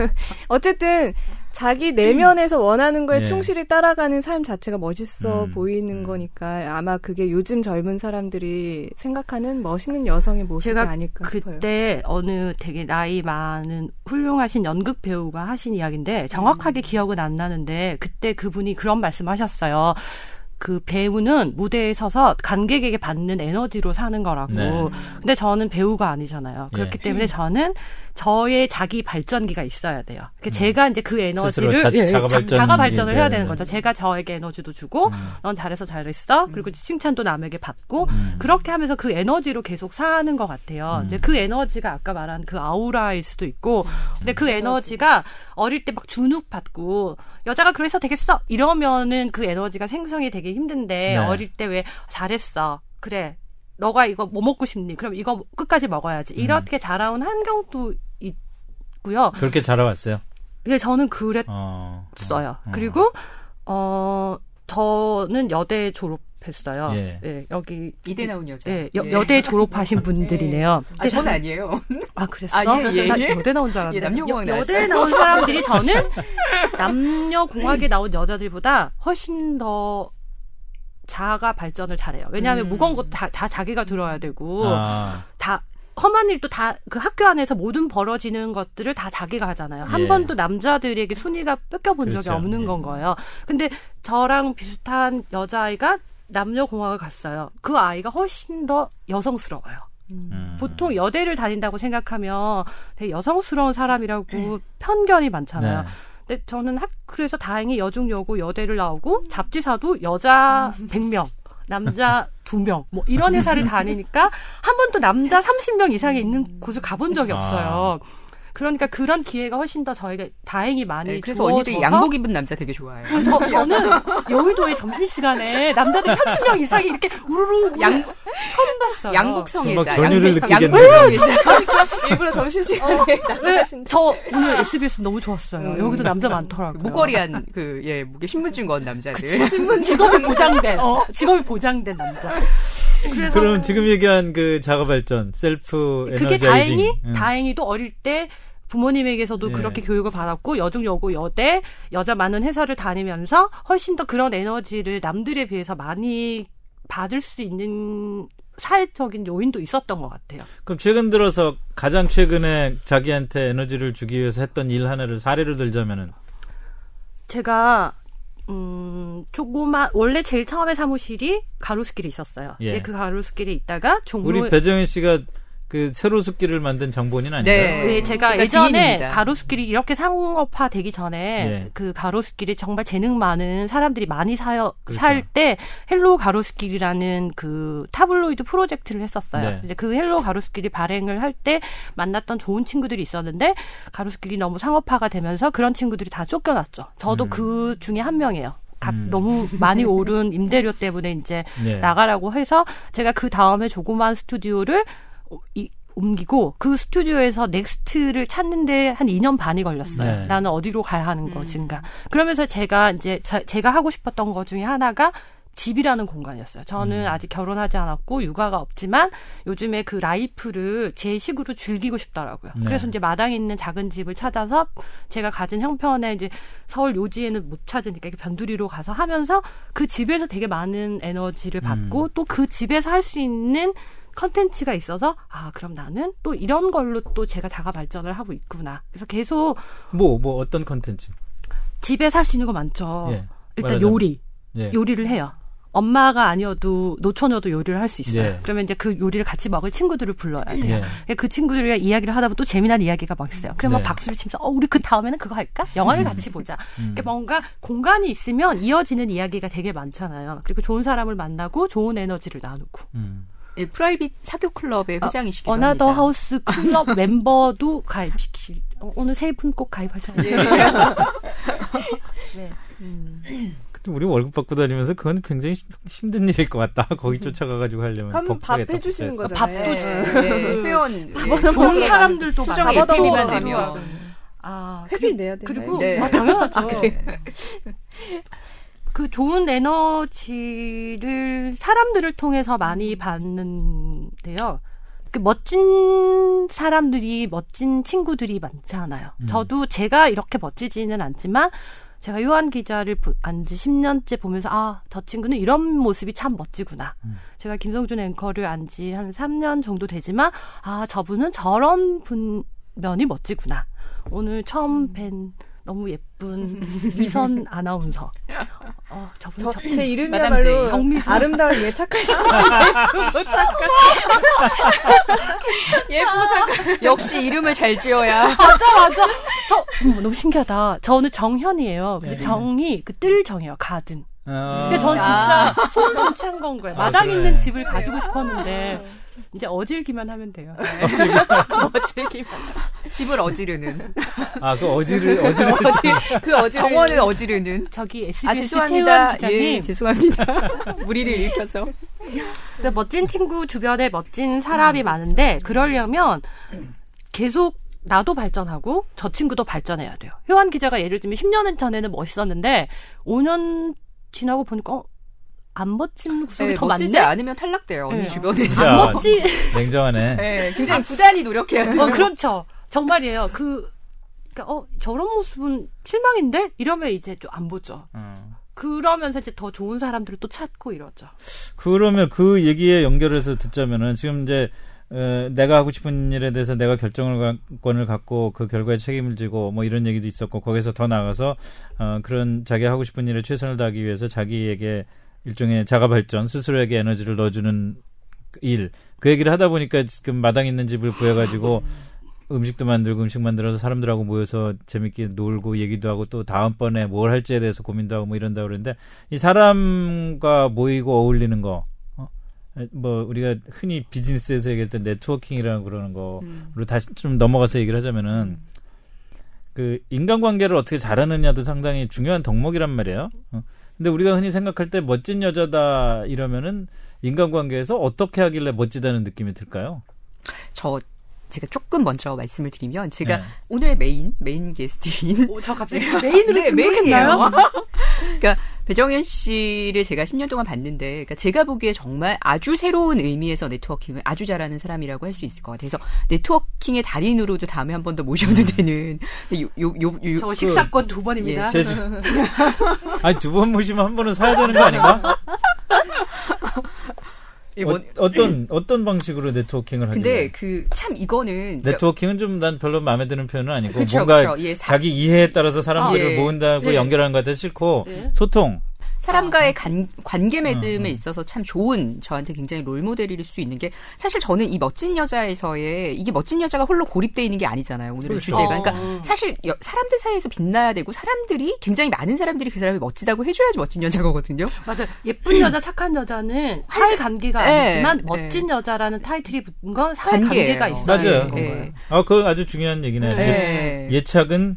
어쨌든 자기 내면에서 원하는 거에 예. 충실히 따라가는 삶 자체가 멋있어 보이는 거니까 아마 그게 요즘 젊은 사람들이 생각하는 멋있는 여성의 모습이 제가 아닐까 싶어요. 그때 어느 되게 나이 많은 훌륭하신 연극 배우가 하신 이야기인데 정확하게 기억은 안 나는데 그때 그분이 그런 말씀하셨어요. 그 배우는 무대에 서서 관객에게 받는 에너지로 사는 거라고. 네. 근데 저는 배우가 아니잖아요. 그렇기 때문에 저는 저의 자기 발전기가 있어야 돼요. 제가 이제 그 에너지를 자가 발전을 해야 되는 거죠. 제가 저에게 에너지도 주고 넌 잘했어 잘했어. 그리고 칭찬도 남에게 받고 그렇게 하면서 그 에너지로 계속 사는 것 같아요. 이제 그 에너지가 아까 말한 그 아우라일 수도 있고 근데 그 에너지가 어릴 때 막 주눅 받고 여자가 그래서 되겠어 이러면은 그 에너지가 생성이 되게 힘든데 어릴 때 왜 잘했어 그래 너가 이거 뭐 먹고 싶니? 그럼 이거 끝까지 먹어야지. 이렇게 자라온 환경도 있고요. 그렇게 자라왔어요? 예, 저는 그랬어요. 그리고 저는 여대 졸업했어요. 예. 여기 이대 나온 여자. 예, 여대 졸업하신 분들이네요. 저는 아니에요. 아, 그랬어? 나 여대 나온 줄 알았는데. 남녀공학 여대에 나온 사람들이 저는 남녀공학에 나온 여자들보다 훨씬 더 자가 발전을 잘해요. 왜냐하면 무거운 것도 다 자기가 들어야 되고 다 험한 일도 다 그 학교 안에서 모든 벌어지는 것들을 다 자기가 하잖아요. 한 번도 남자들에게 순위가 뺏겨본 적이 없는 건 거예요. 근데 저랑 비슷한 여자아이가 남녀공학을 갔어요. 그 아이가 훨씬 더 여성스러워요. 보통 여대를 다닌다고 생각하면 되게 여성스러운 사람이라고 편견이 많잖아요. 근데 저는 그래서 다행히 여중여고 여대를 나오고 잡지사도 여자 100명, 남자 2명 뭐 이런 회사를 다니니까 한 번도 남자 30명 이상이 있는 곳을 가본 적이 없어요. 그러니까 그런 기회가 훨씬 더 저희가 다행히 많이 그래서 언니들이 양복 입은 남자 되게 좋아해요. 저는 여의도의 점심시간에 남자들 30명 이상이 이렇게 우르르 처음 봤어요. 양복성애자. 전율을 느끼겠네. 일부러 점심시간에 나가신다. 저 오늘 SBS 너무 좋았어요. 여기도 남자 많더라고요. 목걸이한 목에 신분증 건 남자들. 직업이 보장된. 직업이 보장된 남자. 그럼 지금 얘기한 그 자가 발전, 셀프 그게 에너자이징. 다행히도 어릴 때 부모님에게서도 예. 그렇게 교육을 받았고 여중 여고 여대 여자 많은 회사를 다니면서 훨씬 더 그런 에너지를 남들에 비해서 많이 받을 수 있는 사회적인 요인도 있었던 것 같아요. 그럼 최근 들어서 가장 최근에 자기한테 에너지를 주기 위해서 했던 일 하나를 사례로 들자면은 제가 원래 제일 처음에 사무실이 가로수길에 있었어요. 예. 그 가로수길에 있다가 우리 배정현 씨가 그 세로수길을 만든 장본인 아닌가요? 네, 제가 예전에 지인입니다. 가로수길이 이렇게 상업화 되기 전에 예. 그 가로수길이 정말 재능 많은 사람들이 많이 그렇죠. 살 때 헬로 가로수길이라는 그 타블로이드 프로젝트를 했었어요. 네. 이제 그 헬로 가로수길이 발행을 할 때 만났던 좋은 친구들이 있었는데 가로수길이 너무 상업화가 되면서 그런 친구들이 다 쫓겨났죠. 저도 그 중에 한 명이에요. 너무 많이 오른 임대료 때문에 이제 네. 나가라고 해서 제가 그 다음에 조그만 스튜디오를 옮기고 그 스튜디오에서 넥스트를 찾는데 한 2년 반이 걸렸어요. 네. 나는 어디로 가야 하는 것인가. 그러면서 제가 이제 제가 하고 싶었던 것 중에 하나가 집이라는 공간이었어요. 저는 아직 결혼하지 않았고 육아가 없지만 요즘에 그 라이프를 제 식으로 즐기고 싶더라고요. 네. 그래서 이제 마당에 있는 작은 집을 찾아서 제가 가진 형편에 이제 서울 요지에는 못 찾으니까 이렇게 변두리로 가서 하면서 그 집에서 되게 많은 에너지를 받고 또 그 집에서 할 수 있는 컨텐츠가 있어서 그럼 나는 또 이런 걸로 또 제가 자가 발전을 하고 있구나. 그래서 계속 뭐 어떤 컨텐츠? 집에서 할 수 있는 거 많죠. 예. 일단 말하자면. 요리를 해요. 엄마가 아니어도 노처녀도 요리를 할 수 있어요. 예. 그러면 이제 그 요리를 같이 먹을 친구들을 불러야 돼요. 예. 그 친구들이랑 이야기를 하다 보면 또 재미난 이야기가 막 있어요. 그러면 네. 박수를 치면서 우리 그 다음에는 그거 할까? 영화를 같이 보자. 그러니까 뭔가 공간이 있으면 이어지는 이야기가 되게 많잖아요. 그리고 좋은 사람을 만나고 좋은 에너지를 나누고. 예, 프라이빗 사교 클럽의 회장이시기도 어나더 합니다. 하우스 클럽 멤버도 가입시키. 오늘 세 분 꼭 가입하셔야 돼요. 네. 우리 월급 받고 다니면서 그건 굉장히 힘든 일일 것 같다. 거기 쫓아가가지고 하려면 그럼 밥 벅차겠다, 해주시는 벅차겠어. 거잖아요. 밥도 주고. 회원 좋은 사람들도 수정의 많아요. FTV만 밥도 되면 주고. 회비 내야 되나요? 그리고 네. 당연하죠. 그래. 그 좋은 에너지를 사람들을 통해서 많이 받는데요. 그 멋진 사람들이, 멋진 친구들이 많잖아요. 저도 제가 이렇게 멋지지는 않지만 제가 요한 기자를 안지 10년째 보면서 저 친구는 이런 모습이 참 멋지구나. 제가 김성준 앵커를 안지 한 3년 정도 되지만 저분은 저런 면이 멋지구나. 오늘 처음 뵌 너무 예쁜 미선 아나운서. 저분 제 이름이야말로 정미선. 아름다운 예착할 사람. 예쁘 작가. 역시 이름을 잘 지어야. 맞아. 너무 신기하다. 저는 정현이에요. 근데 정이 그 뜰 정이에요. 가든. 근데 저는 진짜 소원 성취한 건 거예요. 마당 그래. 있는 집을 가지고 싶었는데 이제 어질기만 하면 돼요. 집을 어지르는. 그 어지를 정원을 어지르는. 저기 SBS 죄송합니다. 최우원 기자님. 예, 죄송합니다. 무리를 일으켜서. 그래서 멋진 친구 주변에 멋진 사람이 많은데 그러려면 계속 나도 발전하고 저 친구도 발전해야 돼요. 효한 기자가 예를 들면 10년 전에는 멋있었는데 5년 지나고 보니까 안 멋진 구석이 더 멋지지 많네? 않으면 탈락돼요. 언니 네. 주변에서. 안 멋지. 냉정하네. 네, 굉장히 부단히 노력해야 돼요. 그렇죠. 정말이에요. 그러니까 저런 모습은 실망인데? 이러면 이제 좀 안 보죠. 그러면서 이제 더 좋은 사람들을 또 찾고 이러죠. 그러면 그 얘기에 연결해서 듣자면은 지금 이제 내가 하고 싶은 일에 대해서 내가 결정권을 갖고 그 결과에 책임을 지고 뭐 이런 얘기도 있었고 거기서 더 나아가서 그런 자기 하고 싶은 일에 최선을 다하기 위해서 자기에게 일종의 자가 발전, 스스로에게 에너지를 넣어주는 일. 그 얘기를 하다 보니까 지금 마당 있는 집을 구해가지고 음식도 만들고 음식 만들어서 사람들하고 모여서 재밌게 놀고 얘기도 하고 또 다음번에 뭘 할지에 대해서 고민도 하고 뭐 이런다 그러는데 이 사람과 모이고 어울리는 거 뭐 우리가 흔히 비즈니스에서 얘기할 때 네트워킹이라고 그러는 거로 다시 좀 넘어가서 얘기를 하자면은 그 인간관계를 어떻게 잘하느냐도 상당히 중요한 덕목이란 말이에요. 근데 우리가 흔히 생각할 때 멋진 여자다 이러면은 인간관계에서 어떻게 하길래 멋지다는 느낌이 들까요? 제가 조금 먼저 말씀을 드리면 제가 오늘 메인 게스트인 저 갑자기 메인으로 메인이에요. 그러니까 배정현 씨를 제가 10년 동안 봤는데 그러니까 제가 보기에 정말 아주 새로운 의미에서 네트워킹을 아주 잘하는 사람이라고 할 수 있을 것 같아요. 그래서 네트워킹의 달인으로도 다음에 한 번 더 모셔도 되는 저 식사권 2번입니다. 아니 2번 모시면 한 번은 사야 되는 거 아닌가? 어떤 방식으로 네트워킹을 하길래? 근데 참 이거는 네트워킹은 좀 난 별로 마음에 드는 표현은 아니고 그쵸, 뭔가 그쵸. 자기 이해에 따라서 사람들을 모은다고 연결하는 것 같아서 싫고 소통. 사람과의 관계 맺음에 있어서 참 좋은 저한테 굉장히 롤모델일 수 있는 게 사실 저는 이 멋진 여자에서의 이게 멋진 여자가 홀로 고립되어 있는 게 아니잖아요. 오늘의 그렇죠. 주제가. 그러니까 사실 사람들 사이에서 빛나야 되고 사람들이 굉장히 많은 사람들이 그 사람이 멋지다고 해줘야지 멋진 여자거든요. 맞아요. 예쁜 여자, 착한 여자는 사회 관계가 아니지만 멋진 여자라는 타이틀이 붙은 건 사회 관계가 있어요. 맞아요. 그거 아주 중요한 얘기네. 예착은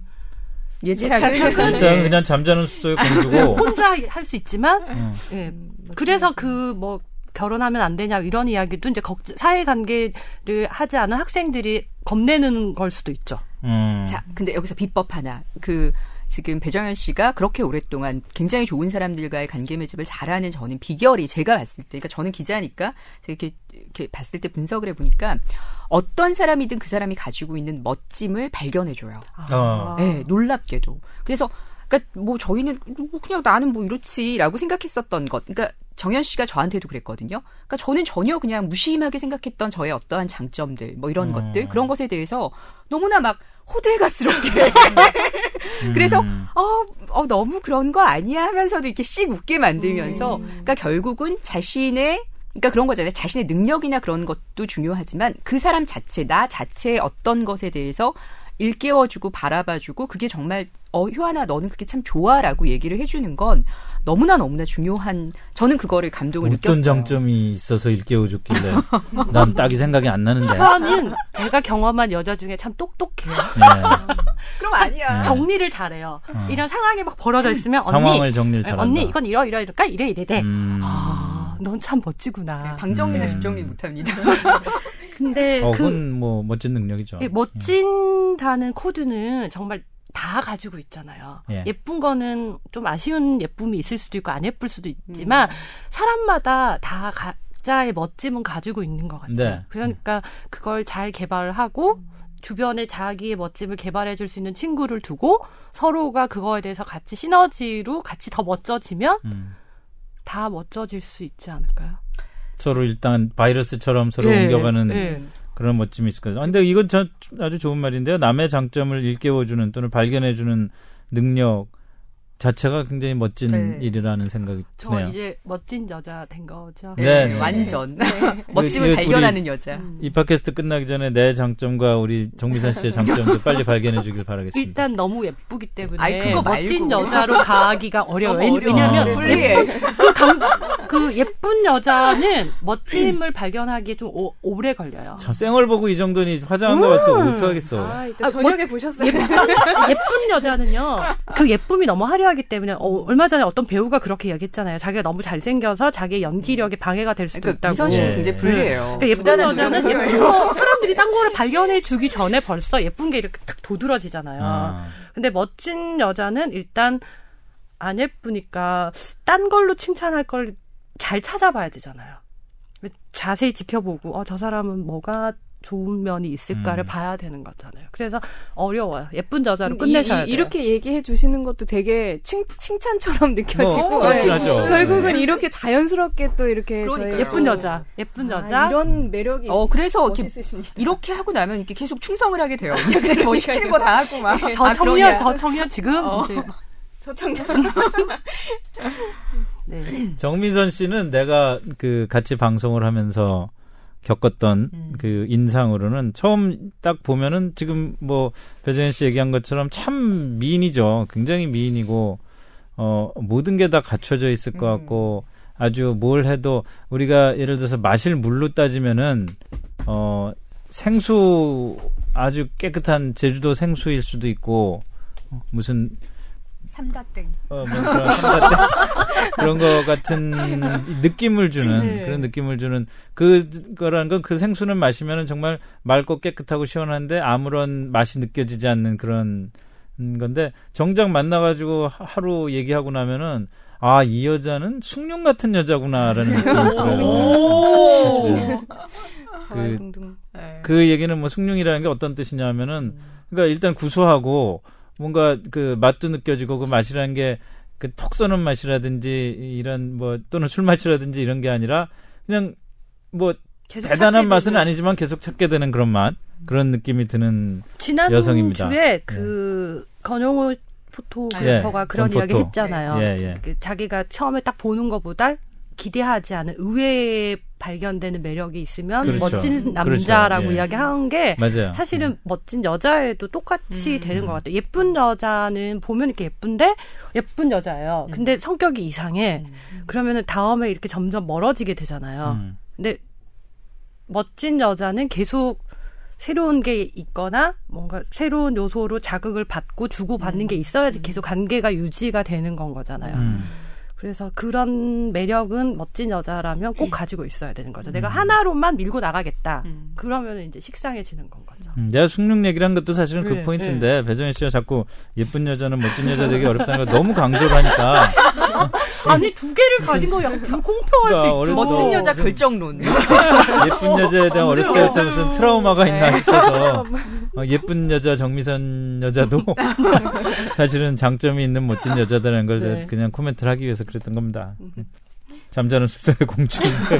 그냥 잠자는 숲속의 공주고 혼자 할 수 있지만 그래서 결혼하면 안 되냐 이런 이야기도 이제 사회관계를 하지 않은 학생들이 겁내는 걸 수도 있죠. 자, 근데 여기서 비법 하나. 지금 배정현 씨가 그렇게 오랫동안 굉장히 좋은 사람들과의 관계 맺음을 잘하는 저는 비결이 제가 봤을 때, 그러니까 저는 기자니까 제가 이렇게 봤을 때 분석을 해보니까 어떤 사람이든 그 사람이 가지고 있는 멋짐을 발견해줘요. 네, 놀랍게도. 그래서 그러니까 뭐 저희는 그냥 나는 뭐 이렇지라고 생각했었던 것. 그러니까 정현 씨가 저한테도 그랬거든요. 그러니까 저는 전혀 그냥 무심하게 생각했던 저의 어떠한 장점들, 뭐 이런 것들, 그런 것에 대해서 너무나 막 호들갑스럽게. 그래서, 너무 그런 거 아니야 하면서도 이렇게 씩 웃게 만들면서, 그러니까 결국은 그러니까 그런 거잖아요. 자신의 능력이나 그런 것도 중요하지만 그 사람 자체, 나 자체의 어떤 것에 대해서 일깨워주고 바라봐주고 그게 정말 효아나 너는 그게 참 좋아라고 얘기를 해주는 건 너무나 중요한 저는 그거를 감동을 느꼈어요. 어떤 장점이 있어서 일깨워줬길래 난 딱히 생각이 안 나는데. 효아는 제가 경험한 여자 중에 참 똑똑해요. 그럼 아니야. 정리를 잘해요. 이런 상황이 막 벌어져 있으면 상황을 정리를 잘한다. 언니 이건 이러니까 이래 돼. 넌 참 멋지구나. 방정리나 집정리 못합니다. 근데 그건 뭐 멋진 능력이죠. 멋진다는 코드는 정말 다 가지고 있잖아요. 예쁜 거는 좀 아쉬운 예쁨이 있을 수도 있고 안 예쁠 수도 있지만 사람마다 다 각자의 멋짐은 가지고 있는 것 같아요. 네. 그러니까 그걸 잘 개발하고 주변에 자기의 멋짐을 개발해 줄 수 있는 친구를 두고 서로가 그거에 대해서 같이 시너지로 같이 더 멋져지면 다 멋져질 수 있지 않을까요? 서로 일단 바이러스처럼 서로 옮겨가는 그런 멋짐이 있을 거예요. 근데 이건 아주 좋은 말인데요. 남의 장점을 일깨워주는 또는 발견해주는 능력 자체가 굉장히 멋진 일이라는 생각이 드네요. 저 이제 멋진 여자 된 거죠. 네. 완전. 멋짐을 발견하는 여자. 이 팟캐스트 끝나기 전에 내 장점과 우리 정미선 씨의 장점도 빨리 발견해 주길 바라겠습니다. 일단 너무 예쁘기 때문에 그거 멋진 여자로 가기가 어려워요. 왜냐하면 그 예쁜 여자는 멋짐을 발견하기에 좀 오래 걸려요. 참 쌩얼 보고 이 정도니 화장한 거 봤어. 어떡하겠어. 일단 저녁에 보셨어요? 예쁜 여자는요. 그 예쁨이 너무 화려하기 때문에 얼마 전에 어떤 배우가 그렇게 얘기했잖아요. 자기가 너무 잘생겨서 자기의 연기력에 방해가 될 수도 있다고. 미선 씨는 굉장히 불리해요. 그러니까 예쁜 여자는 예쁜 거 사람들이 딴 거를 발견해 주기 전에 벌써 예쁜 게 이렇게 탁 도드러지잖아요. 근데 멋진 여자는 일단 안 예쁘니까 딴 걸로 칭찬할 걸 잘 찾아봐야 되잖아요. 자세히 지켜보고 저 사람은 뭐가 좋은 면이 있을까를 봐야 되는 거잖아요. 그래서 어려워요. 예쁜 여자로 끝내셔야 돼요. 이렇게 얘기해 주시는 것도 되게 칭찬처럼 느껴지고 결국은 이렇게 자연스럽게 또 이렇게 예쁜 여자 이런 매력이 그래서 이렇게 하고 나면 이렇게 계속 충성을 하게 돼요. 뭐 시키는 거 다 하고 막. 저 청년 지금 저 청년. 네. 정미선 씨는 내가 같이 방송을 하면서 겪었던 그 인상으로는 처음 딱 보면은 지금 뭐 배정현 씨 얘기한 것처럼 참 미인이죠. 굉장히 미인이고 모든 게 다 갖춰져 있을 것 같고 아주 뭘 해도 우리가 예를 들어서 마실 물로 따지면은 생수 아주 깨끗한 제주도 생수일 수도 있고 무슨 삼다땡. 뭐 그런 삼다땡 그런 거 같은 느낌을 주는 그런 느낌을 주는 그거라는 건 그 생수는 마시면은 정말 맑고 깨끗하고 시원한데 아무런 맛이 느껴지지 않는 그런 건데 정작 만나가지고 하루 얘기하고 나면은 아, 이 여자는 숭늉 같은 여자구나라는 느낌이 들어요. 사실은. 그 얘기는 뭐 숭늉이라는 게 어떤 뜻이냐면은 그러니까 일단 구수하고 뭔가 그 맛도 느껴지고 그 맛이라는 게 그 톡 쏘는 맛이라든지 이런 뭐 또는 술 맛이라든지 이런 게 아니라 그냥 뭐 대단한 맛은 아니지만 계속 찾게 되는 그런 맛 그런 느낌이 드는 여성입니다. 지난주에 그 권영우 포토그래퍼가 그런 이야기 했잖아요. 그 자기가 처음에 딱 보는 것보다 기대하지 않은 의외에 발견되는 매력이 있으면 그렇죠. 멋진 남자라고 그렇죠. 이야기한 게 맞아요. 사실은 멋진 여자애도 똑같이 되는 것 같아요. 예쁜 여자는 보면 이렇게 예쁜데 예쁜 여자예요. 근데 성격이 이상해. 그러면은 다음에 이렇게 점점 멀어지게 되잖아요. 근데 멋진 여자는 계속 새로운 게 있거나 뭔가 새로운 요소로 자극을 받고 주고받는 게 있어야지 계속 관계가 유지가 되는 건 거잖아요. 그래서 그런 매력은 멋진 여자라면 꼭 가지고 있어야 되는 거죠. 내가 하나로만 밀고 나가겠다. 그러면 이제 식상해지는 건 거죠. 내가 숭늉 얘기를 한 것도 사실은 그 포인트인데 배정현 씨가 자꾸 예쁜 여자는 멋진 여자 되기 어렵다는 걸 너무 강조를 하니까 아니 두 개를 가진 거 약간 불공평할 수 있죠. 멋진 여자 결정론. 예쁜 여자에 대한 어렸을 때부터 무슨 트라우마가 있나 싶어서 예쁜 여자 정미선 여자도 사실은 장점이 있는 멋진 여자다라는 걸 그냥 코멘트를 하기 위해서 그랬던 겁니다. 잠자는 숲속의 공주인데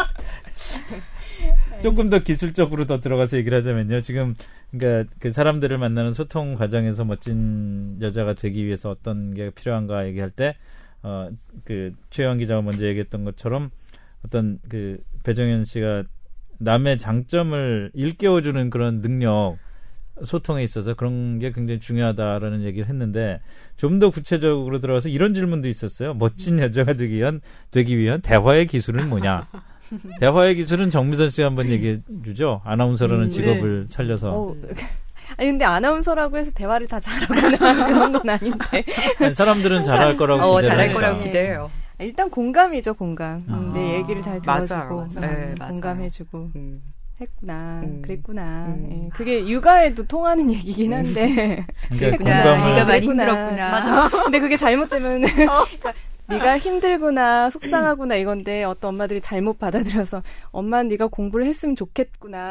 조금 더 기술적으로 더 들어가서 얘기를 하자면요. 지금 그러니까 그 사람들을 만나는 소통 과정에서 멋진 여자가 되기 위해서 어떤 게 필요한가 얘기할 때 그 최영 기자가 먼저 얘기했던 것처럼 어떤 그 배정현 씨가 남의 장점을 일깨워주는 그런 능력 소통에 있어서 그런 게 굉장히 중요하다라는 얘기를 했는데 좀 더 구체적으로 들어가서 이런 질문도 있었어요. 멋진 여자가 되기 위한 대화의 기술은 뭐냐? 대화의 기술은 정미선 씨가 한번 얘기해 주죠. 아나운서라는 직업을 살려서. 아니 근데 아나운서라고 해서 대화를 다 잘하거나 그런 건 아닌데. 아니, 사람들은 잘할 거라고 잘할 거라고 기대해요. 일단 공감이죠, 공감. 내 얘기를 잘 들어주고 맞아요. 공감해주고 했구나, 그랬구나. 그게 육아에도 통하는 얘기긴 한데. 그러니까 네가 많이 힘들었구나. 맞아. 근데 그게 잘못되면 그러니까 네가 힘들구나, 속상하구나 이건데 어떤 엄마들이 잘못 받아들여서 엄마 네가 공부를 했으면 좋겠구나.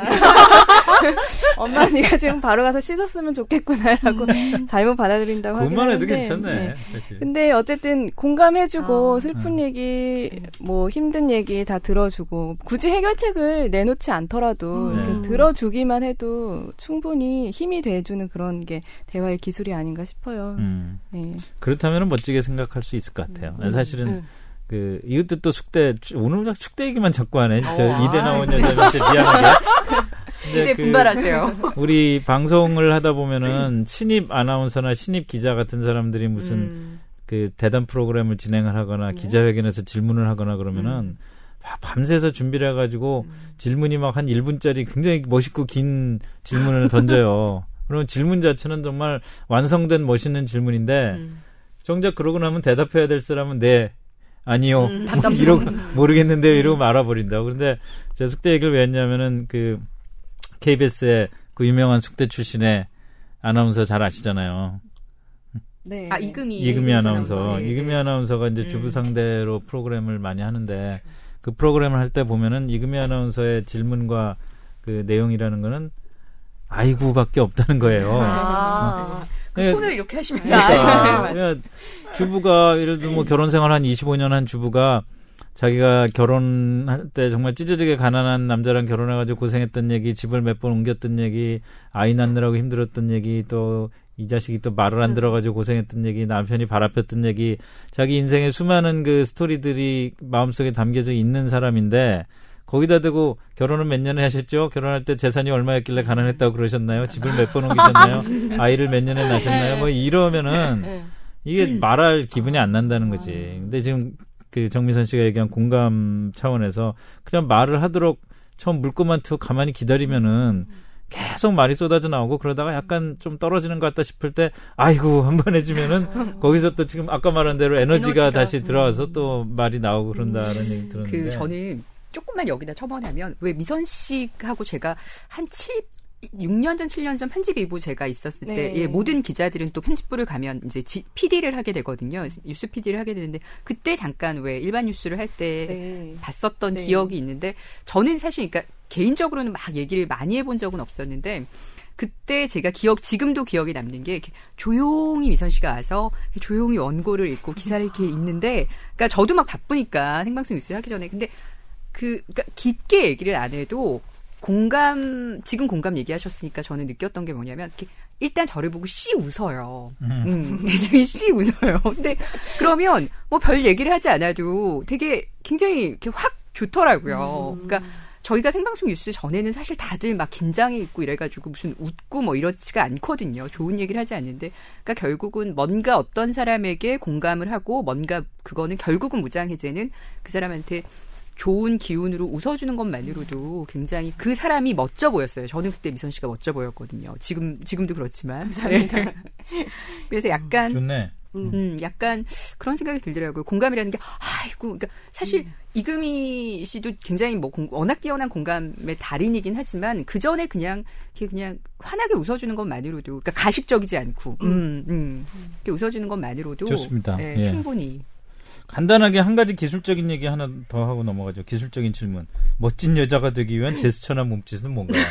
엄마 네가 지금 바로 가서 씻었으면 좋겠구나라고 잘못 받아들인다고 하긴 그것만 하는데. 해도 괜찮네. 사실. 근데 어쨌든 공감해주고 슬픈 얘기, 뭐 힘든 얘기 다 들어주고 굳이 해결책을 내놓지 않더라도 이렇게 들어주기만 해도 충분히 힘이 돼주는 그런 게 대화의 기술이 아닌가 싶어요. 네. 그렇다면 멋지게 생각할 수 있을 것 같아요. 사실은 그 이것도 또 숙대 오늘 축대 얘기만 자꾸 하네. 저 이대 나온 여자한테 미안하게. 이대 분발하세요. 우리 방송을 하다 보면은 신입 아나운서나 신입 기자 같은 사람들이 무슨 그 대담 프로그램을 진행을 하거나 기자회견에서 질문을 하거나 그러면은 밤새서 준비를 해가지고 질문이 막 한 1분짜리 굉장히 멋있고 긴 질문을 던져요. 그러면 질문 자체는 정말 완성된 멋있는 질문인데 정작 그러고 나면 대답해야 될 사람은 네, 아니요, 뭐 이러고 모르겠는데요 이러고 말아버린다고. 그런데 제가 숙대 얘기를 왜 했냐면은 그 KBS의 그 유명한 숙대 출신의 아나운서 잘 아시잖아요. 네. 이금희 아나운서. 이금희 아나운서가 이제 주부 상대로 프로그램을 많이 하는데 그 프로그램을 할 때 보면은 이금희 아나운서의 질문과 그 내용이라는 거는 아이고밖에 없다는 거예요. 그 톤을 이렇게 하시면 그러니까 주부가 예를 들어 뭐 결혼 생활 한 25년 한 주부가 자기가 결혼할 때 정말 찢어지게 가난한 남자랑 결혼해가지고 고생했던 얘기, 집을 몇 번 옮겼던 얘기, 아이 낳느라고 힘들었던 얘기, 또 이 자식이 또 말을 안 들어가지고 고생했던 얘기, 남편이 바라폈던 얘기, 자기 인생의 수많은 그 스토리들이 마음속에 담겨져 있는 사람인데 거기다 대고 결혼은 몇 년에 하셨죠? 결혼할 때 재산이 얼마였길래 가난했다고 그러셨나요? 집을 몇 번 옮기셨나요? 아이를 몇 년에 낳으셨나요? 뭐 이러면은 이게 말할 기분이 안 난다는 거지. 근데 지금 그 정미선 씨가 얘기한 공감 차원에서 그냥 말을 하도록 처음 물고만 트고 가만히 기다리면은 계속 말이 쏟아져 나오고 그러다가 약간 좀 떨어지는 것 같다 싶을 때 아이고 한번 해주면은 거기서 또 지금 아까 말한 대로 에너지가 다시 들어와서 또 말이 나오고 그런다는 얘기 들었는데 저는 조금만 여기다 첨언하면 왜 미선 씨하고 제가 한 6년 전, 7년 전 편집 일부 제가 있었을 때, 예, 모든 기자들은 또 편집부를 가면 이제 PD를 하게 되거든요. 뉴스 PD를 하게 되는데, 그때 잠깐 왜 일반 뉴스를 할 때 봤었던 기억이 있는데, 저는 사실, 그러니까 개인적으로는 막 얘기를 많이 해본 적은 없었는데, 그때 제가 지금도 기억이 남는 게, 조용히 미선 씨가 와서 조용히 원고를 읽고 기사를 이렇게 읽는데, 그러니까 저도 막 바쁘니까 생방송 뉴스 하기 전에, 근데 그러니까 깊게 얘기를 안 해도, 지금 공감 얘기하셨으니까 저는 느꼈던 게 뭐냐면, 일단 저를 보고 씨 웃어요. 씨 웃어요. 근데 그러면 뭐 별 얘기를 하지 않아도 되게 굉장히 이렇게 확 좋더라고요. 그러니까 저희가 생방송 뉴스 전에는 사실 다들 막 긴장해 있고 이래가지고 무슨 웃고 뭐 이렇지가 않거든요. 좋은 얘기를 하지 않는데. 그러니까 결국은 뭔가 어떤 사람에게 공감을 하고 뭔가 그거는 결국은 무장해제는 그 사람한테 좋은 기운으로 웃어주는 것만으로도 굉장히 그 사람이 멋져 보였어요. 저는 그때 미선 씨가 멋져 보였거든요. 지금도 그렇지만. 그래서 약간 좋네. 약간 그런 생각이 들더라고요. 공감이라는 게 아이고, 그러니까 사실 이금희 씨도 굉장히 뭐 워낙 뛰어난 공감의 달인이긴 하지만 그 전에 그냥 환하게 웃어주는 것만으로도, 그러니까 가식적이지 않고, 이렇게 웃어주는 것만으로도 좋습니다. 네, 예. 충분히. 간단하게 한 가지 기술적인 얘기 하나 더 하고 넘어가죠. 기술적인 질문. 멋진 여자가 되기 위한 제스처나 몸짓은 뭔가요?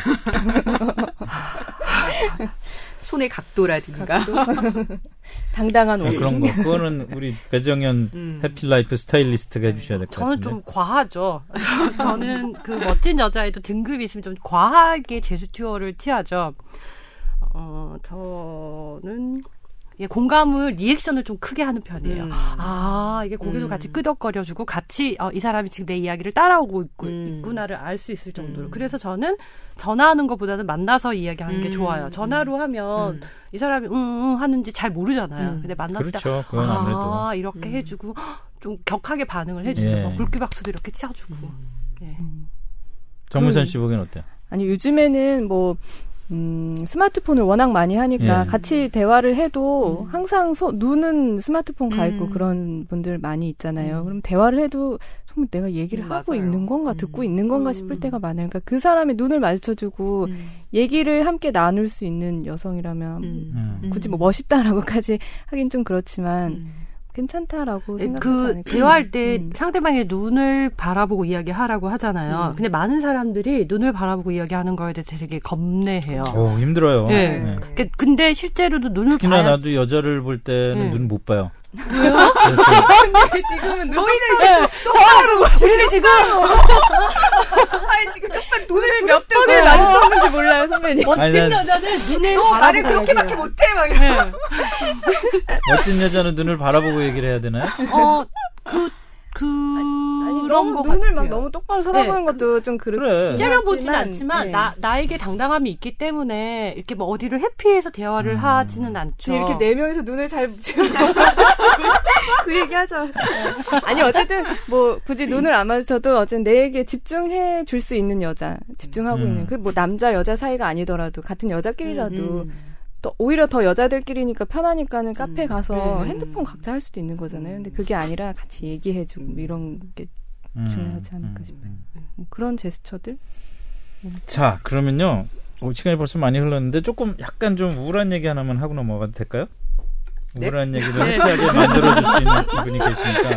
손의 각도라든가. 당당한 옷. 그런 거. 그거는 우리 배정현 해피라이프 스타일리스트가 해주셔야 될 것 같은데. 저는 좀 과하죠. 저는 그 멋진 여자에도 등급이 있으면 좀 과하게 제스처를 취하죠. 저는 공감을 리액션을 좀 크게 하는 편이에요. 이게 고개도 같이 끄덕거려주고 같이 이 사람이 지금 내 이야기를 따라오고 있구나를 알 수 있을 정도로. 그래서 저는 전화하는 것보다는 만나서 이야기하는 게 좋아요. 전화로 하면 이 사람이 하는지 잘 모르잖아요. 근데 만났을 그렇죠. 때 그건 아무래도. 이렇게 해주고 좀 격하게 반응을 해주죠. 예. 물귀박수도 이렇게 치어주고. 예. 정문선 씨 보기엔 어때요? 아니 요즘에는 뭐 스마트폰을 워낙 많이 하니까 예. 같이 대화를 해도 항상 눈은 스마트폰 가 있고 그런 분들 많이 있잖아요. 그럼 대화를 해도 정말 내가 얘기를 하고 맞아요. 있는 건가 듣고 있는 건가 싶을 때가 많아요. 그러니까 그 사람의 눈을 마주쳐주고 얘기를 함께 나눌 수 있는 여성이라면 굳이 뭐 멋있다라고까지 하긴 좀 그렇지만 괜찮다라고 생각하지 않을까. 대화할 때 상대방의 눈을 바라보고 이야기하라고 하잖아요. 근데 많은 사람들이 눈을 바라보고 이야기하는 거에 대해서 되게 겁내해요. 힘들어요. 네. 네. 근데 실제로도 눈을 특히나 봐야 나도 여자를 볼 때는 눈 못 봐요. 왜요? 지금은 저희는 우리는 지금 지금 똑바로 눈을 몇 번을 마주쳤는지 몰라요, 선배님. 멋진 여자는 눈을 너 말을 바라보고 그렇게밖에 얘기해요. 못해 막. 네. 멋진 여자는 눈을 바라보고 얘기를 해야 되나요? 그런 거 눈을 막 같아요. 너무 똑바로 쳐다보는 것도 좀 그래. 째려보지는 않지만 네. 나에게 당당함이 있기 때문에 이렇게 뭐 어디를 회피해서 대화를 하지는 않죠. 이렇게 네 명이서 눈을 잘 그 얘기 하죠. 아니 어쨌든 뭐 굳이 눈을 안 마주쳐도 어쨌든 내에게 집중해 줄 수 있는 여자, 집중하고 있는 그 뭐 남자 여자 사이가 아니더라도 같은 여자끼리라도 또 오히려 더 여자들끼리니까 편하니까는 카페 가서 핸드폰 각자 할 수도 있는 거잖아요. 근데 그게 아니라 같이 얘기해주고 뭐 이런 게 중요하지 않을까 싶어요. 뭐 그런 제스처들. 자, 그러면요. 시간이 벌써 많이 흘렀는데 조금 약간 좀 우울한 얘기 하나만 하고 넘어가도 될까요? 네? 우울한 얘기를 해피하게 만들어줄 수 있는 분이 계시니까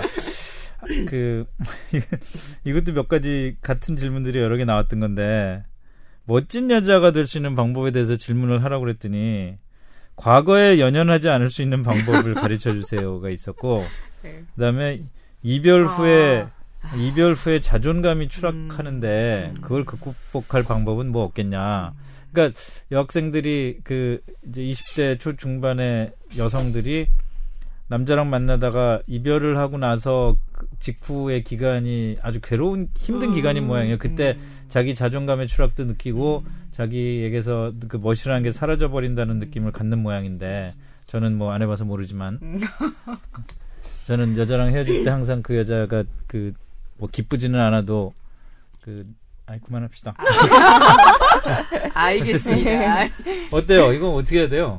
이것도 몇 가지 같은 질문들이 여러 개 나왔던 건데 멋진 여자가 될 수 있는 방법에 대해서 질문을 하라고 그랬더니 과거에 연연하지 않을 수 있는 방법을 가르쳐 주세요가 있었고 그다음에 이별 후에 자존감이 추락하는데 그걸 극복할 방법은 뭐 없겠냐. 그러니까 여학생들이 이제 20대 초중반의 여성들이 남자랑 만나다가 이별을 하고 나서 직후의 기간이 아주 괴로운 힘든 기간인 모양이에요. 그때 자기 자존감의 추락도 느끼고 자기에게서 그 멋이라는 게 사라져버린다는 느낌을 갖는 모양인데 저는 뭐 안 해봐서 모르지만 저는 여자랑 헤어질 때 항상 그 여자가 뭐 기쁘지는 않아도 그만합시다. 알겠습니다. 어때요? 이거 어떻게 해야 돼요?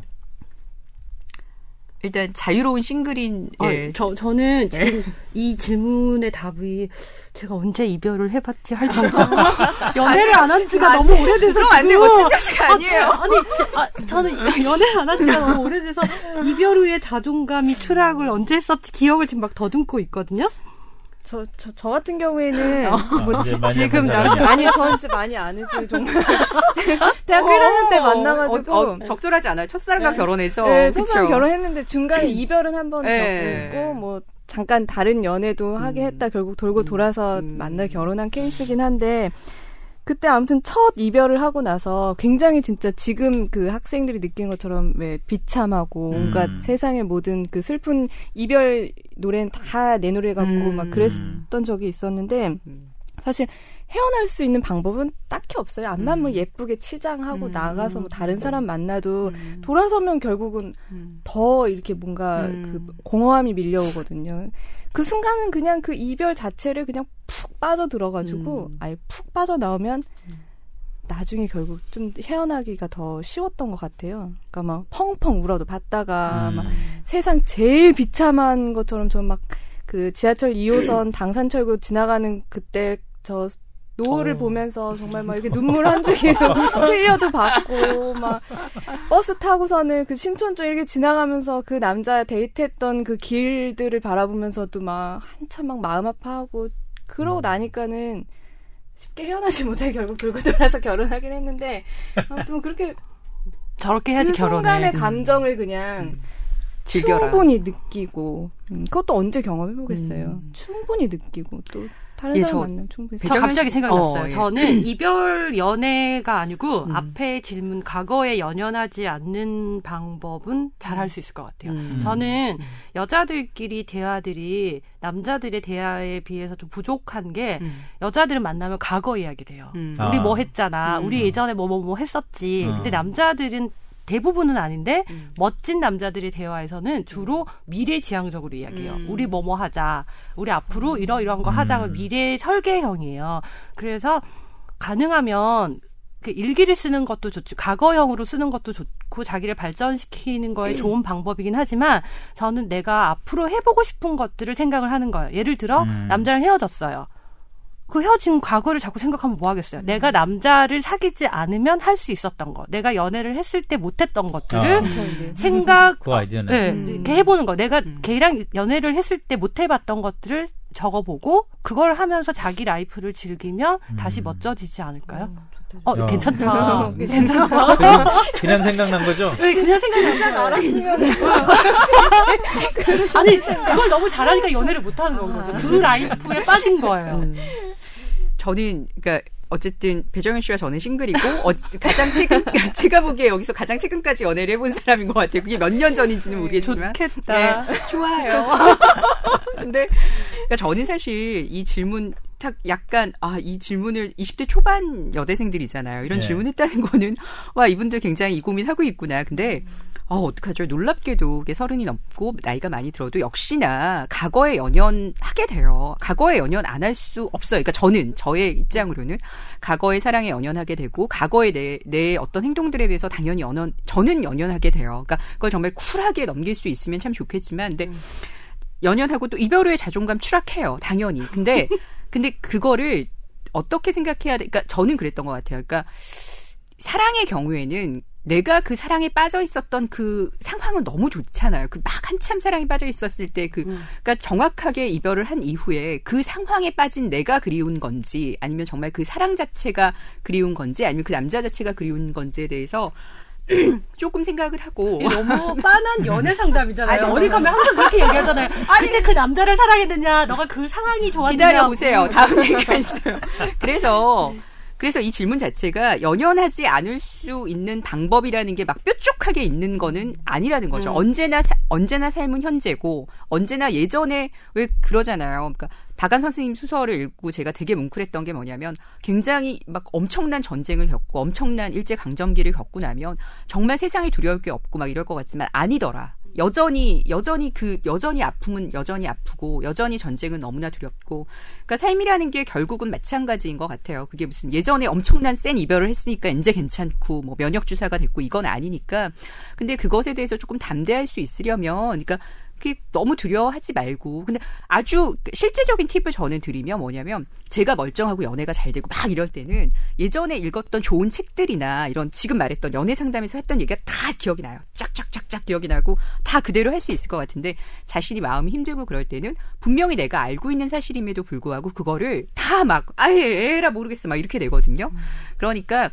일단 자유로운 싱글인 저는 지금 이 질문의 답이 제가 언제 이별을 해봤지 할 정도로 연애를 안 한 지가 너무 오래돼서 그럼 안 돼. 멋진 자식 아니에요. 저는 연애를 안 한 지가 너무 오래돼서 이별 후에 자존감이 추락을 언제 했었지 기억을 지금 막 더듬고 있거든요. 저 같은 경우에는 뭐 지금 아니 저는 진짜 많이 안 했어요 정말. 대학교 1학년 때 만나가지고 적절하지 않아요. 첫사랑과 결혼해서. 네, 첫사랑 결혼했는데 중간에 이별은 한 번 겪고 뭐 잠깐 다른 연애도 하게 했다 결국 돌고 돌아서 만나 결혼한 케이스긴 한데. 그때 아무튼 첫 이별을 하고 나서 굉장히 진짜 지금 그 학생들이 느끼는 것처럼 왜 비참하고 뭔가 세상의 모든 그 슬픈 이별 노래는 다 내 노래 같고 막 그랬던 적이 있었는데 사실 헤어날 수 있는 방법은 딱히 없어요. 암만 뭐 예쁘게 치장하고 나가서 뭐 다른 사람 만나도 돌아서면 결국은 더 이렇게 뭔가 그 공허함이 밀려오거든요. 그 순간은 그냥 그 이별 자체를 그냥 푹 빠져들어가지고 아예 푹 빠져나오면 나중에 결국 좀 헤어나기가 더 쉬웠던 것 같아요. 그러니까 막 펑펑 울어도 봤다가 막 세상 제일 비참한 것처럼 저 막 그 지하철 2호선 당산철구 지나가는 그때 저 노을을 보면서 정말 막 이렇게 눈물 한 줄기 흘려도 봤고 막 버스 타고서는 그 신촌 쪽 이렇게 지나가면서 그 남자 데이트했던 그 길들을 바라보면서도 막 한참 막 마음 아파하고 그러고 나니까는 쉽게 헤어나지 못해 결국 돌고 돌아서 결혼하긴 했는데 아무튼 그렇게 저렇게 해야지 그 결혼해. 순간의 감정을 그냥 즐겨라. 충분히 느끼고 그것도 언제 경험해보겠어요. 충분히 느끼고 또 다른 사람 만나면 충분히. 저 갑자기 생각났어요. 예. 저는 이별 연애가 아니고 앞에 질문 과거에 연연하지 않는 방법은 잘할 수 있을 것 같아요. 저는 여자들끼리 대화들이 남자들의 대화에 비해서 좀 부족한 게 여자들은 만나면 과거 이야기를 해요. 우리 뭐 했잖아. 우리 예전에 뭐 했었지. 근데 남자들은 대부분은 아닌데 멋진 남자들의 대화에서는 주로 미래지향적으로 이야기해요. 우리 뭐뭐 하자. 우리 앞으로 이러이러한 거 하자가 미래 설계형이에요. 그래서 가능하면 그 일기를 쓰는 것도 좋죠. 과거형으로 쓰는 것도 좋고 자기를 발전시키는 거에 좋은 방법이긴 하지만 저는 내가 앞으로 해보고 싶은 것들을 생각을 하는 거예요. 예를 들어 남자랑 헤어졌어요. 그 헤어진 과거를 자꾸 생각하면 뭐 하겠어요. 내가 남자를 사귀지 않으면 할 수 있었던 거. 내가 연애를 했을 때 못했던 것들을 생각, 그 아이디어는. 네, 이렇게 해보는 거. 내가 걔랑 연애를 했을 때 못 해봤던 것들을 적어보고 그걸 하면서 자기 라이프를 즐기면 다시 멋져지지 않을까요? 괜찮다. 괜찮다. 그냥 생각난 거죠? 네, 그냥 생각난 알았으면. 아니, 그걸 너무 잘하니까 연애를 못하는 거죠. 그 라이프에 빠진 거예요. 저는, 그러니까, 어쨌든, 배정현 씨와 저는 싱글이고, 가장 제가 보기에 여기서 가장 최근까지 연애를 해본 사람인 것 같아요. 그게 몇 년 전인지는 모르겠지만. 좋겠다. 네, 좋아요. 근데, 그러니까 저는 사실 이 질문, 약간, 이 질문을 20대 초반 여대생들이잖아요. 이런 질문했다는 거는, 와, 이분들 굉장히 이 고민하고 있구나. 근데, 어떡하죠? 놀랍게도, 30이 넘고, 나이가 많이 들어도 역시나, 과거에 연연하게 돼요. 과거에 연연 안 할 수 없어요. 그러니까 저의 입장으로는, 과거의 사랑에 연연하게 되고, 과거의 내 어떤 행동들에 대해서 당연히 저는 연연하게 돼요. 그러니까, 그걸 정말 쿨하게 넘길 수 있으면 참 좋겠지만, 근데, 연연하고 또 이별 후에 자존감 추락해요. 당연히. 근데 그거를 어떻게 생각해야 돼? 그러니까 저는 그랬던 것 같아요. 그러니까 사랑의 경우에는 내가 그 사랑에 빠져 있었던 그 상황은 너무 좋잖아요. 그 막 한참 사랑에 빠져 있었을 때 그러니까 정확하게 이별을 한 이후에 그 상황에 빠진 내가 그리운 건지 아니면 정말 그 사랑 자체가 그리운 건지 아니면 그 남자 자체가 그리운 건지에 대해서 조금 생각을 하고 너무 빤한 연애 상담이잖아요. 어디 가면 항상 그렇게 얘기하잖아요. 근데 그 남자를 사랑했느냐, 너가 그 상황이 좋았느냐. 기다려보세요. 다음 얘기가 있어요. 그래서 이 질문 자체가 연연하지 않을 수 있는 방법이라는 게 막 뾰족하게 있는 거는 아니라는 거죠. 언제나 언제나 삶은 현재고 언제나 예전에 왜 그러잖아요. 그러니까 박안 선생님 소설을 읽고 제가 되게 뭉클했던 게 뭐냐면 굉장히 막 엄청난 전쟁을 겪고 엄청난 일제강점기를 겪고 나면 정말 세상에 두려울 게 없고 막 이럴 것 같지만 아니더라. 여전히 아픔은 여전히 아프고 여전히 전쟁은 너무나 두렵고 그러니까 삶이라는 게 결국은 마찬가지인 것 같아요. 그게 무슨 예전에 엄청난 센 이별을 했으니까 이제 괜찮고 뭐 면역 주사가 됐고 이건 아니니까 근데 그것에 대해서 조금 담대할 수 있으려면 그러니까 그게 너무 두려워하지 말고 근데 아주 실제적인 팁을 저는 드리면 뭐냐면 제가 멀쩡하고 연애가 잘 되고 막 이럴 때는 예전에 읽었던 좋은 책들이나 이런 지금 말했던 연애 상담에서 했던 얘기가 다 기억이 나요. 쫙쫙쫙쫙 기억이 나고 다 그대로 할 수 있을 것 같은데 자신이 마음이 힘들고 그럴 때는 분명히 내가 알고 있는 사실임에도 불구하고 그거를 다 막 아예 에라 모르겠어 막 이렇게 되거든요. 그러니까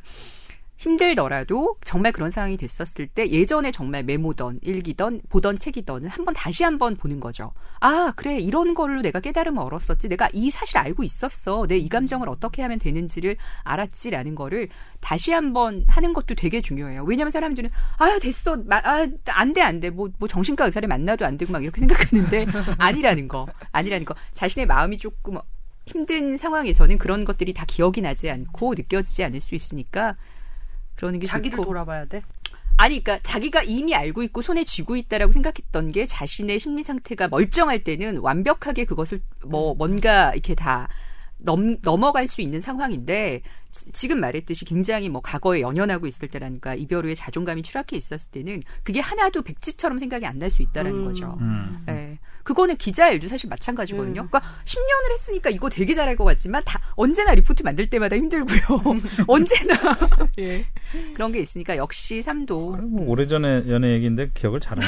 힘들더라도 정말 그런 상황이 됐었을 때 예전에 정말 메모던 일기던 보던 책이던 다시 한번 보는 거죠. 아 그래 이런 걸로 내가 깨달음을 얻었었지. 내가 이 사실 알고 있었어. 내 이 감정을 어떻게 하면 되는지를 알았지라는 거를 다시 한번 하는 것도 되게 중요해요. 왜냐하면 사람들은 아 됐어. 안 돼. 뭐 정신과 의사를 만나도 안 되고 막 이렇게 생각하는데 아니라는 거. 자신의 마음이 조금 힘든 상황에서는 그런 것들이 다 기억이 나지 않고 느껴지지 않을 수 있으니까 그러는 게 자기를 좋고. 돌아봐야 돼? 아니, 그러니까 자기가 이미 알고 있고 손에 쥐고 있다라고 생각했던 게 자신의 심리 상태가 멀쩡할 때는 완벽하게 그것을 뭔가 이렇게 다 넘어갈 수 있는 상황인데 지금 말했듯이 굉장히 과거에 연연하고 있을 때라니까 이별 후에 자존감이 추락해 있었을 때는 그게 하나도 백지처럼 생각이 안 날 수 있다라는 거죠. 네. 그거는 기자 일도 사실 마찬가지거든요. 그러니까 10년을 했으니까 이거 되게 잘할 것 같지만 다 언제나 리포트 만들 때마다 힘들고요. 언제나 예. 그런 게 있으니까 역시 삶도 뭐 오래전에 연애 얘기인데 기억을 잘하네요.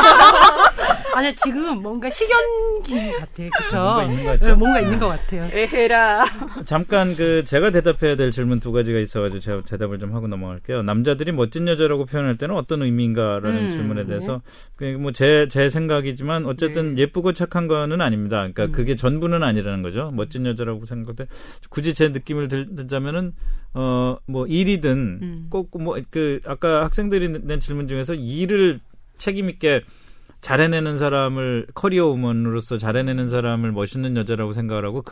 아니 지금 뭔가 식연기 같아, 그렇죠? 뭔가 있는 것 같죠? 뭔가 있는 것 같아요. 에헤라. 잠깐 제가 대답해야 될 질문 두 가지가 있어가지고 제가 대답을 좀 하고 넘어갈게요. 남자들이 멋진 여자라고 표현할 때는 어떤 의미인가라는 질문에 대해서 뭐 제 생각이지만 어쨌든 예쁘고 착한 거는 아닙니다. 그러니까 그게 전부는 아니라는 거죠. 멋진 여자라고 생각할 때 굳이 제 느낌을 들자면은 뭐 일이든 꼭 뭐 아까 학생들이 낸 질문 중에서 일을 책임 있게 잘해내는 사람을 커리어 우먼으로서 잘해내는 사람을 멋있는 여자라고 생각을 하고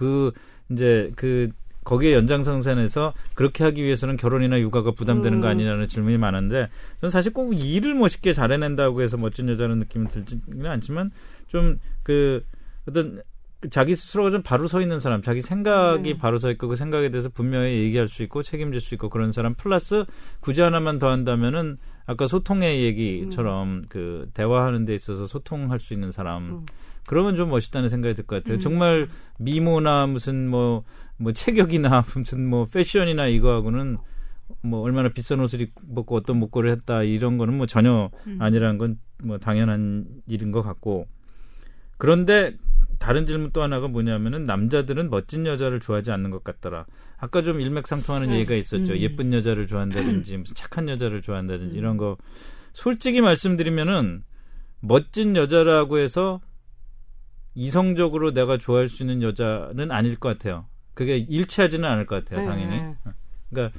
거기에 연장선상에서 그렇게 하기 위해서는 결혼이나 육아가 부담되는 거 아니냐는 질문이 많은데 저는 사실 꼭 일을 멋있게 잘해낸다고 해서 멋진 여자라는 느낌은 들지는 않지만 좀 어떤 자기 스스로가 좀 바로 서 있는 사람, 자기 생각이 바로 서 있고 그 생각에 대해서 분명히 얘기할 수 있고 책임질 수 있고 그런 사람 플러스 굳이 하나만 더 한다면은 아까 소통의 얘기처럼 대화하는 데 있어서 소통할 수 있는 사람 그러면 좀 멋있다는 생각이 들 것 같아요. 정말 미모나 무슨 뭐 체격이나 무슨 뭐 패션이나 이거하고는 뭐 얼마나 비싼 옷을 입고 어떤 목걸이를 했다 이런 거는 뭐 전혀 아니라는 건 뭐 당연한 일인 것 같고 그런데 다른 질문 또 하나가 뭐냐면은 남자들은 멋진 여자를 좋아하지 않는 것 같더라. 아까 좀 일맥상통하는 얘기가 있었죠. 예쁜 여자를 좋아한다든지 무슨 착한 여자를 좋아한다든지 이런 거. 솔직히 말씀드리면은 멋진 여자라고 해서 이성적으로 내가 좋아할 수 있는 여자는 아닐 것 같아요. 그게 일치하지는 않을 것 같아요. 당연히. 그러니까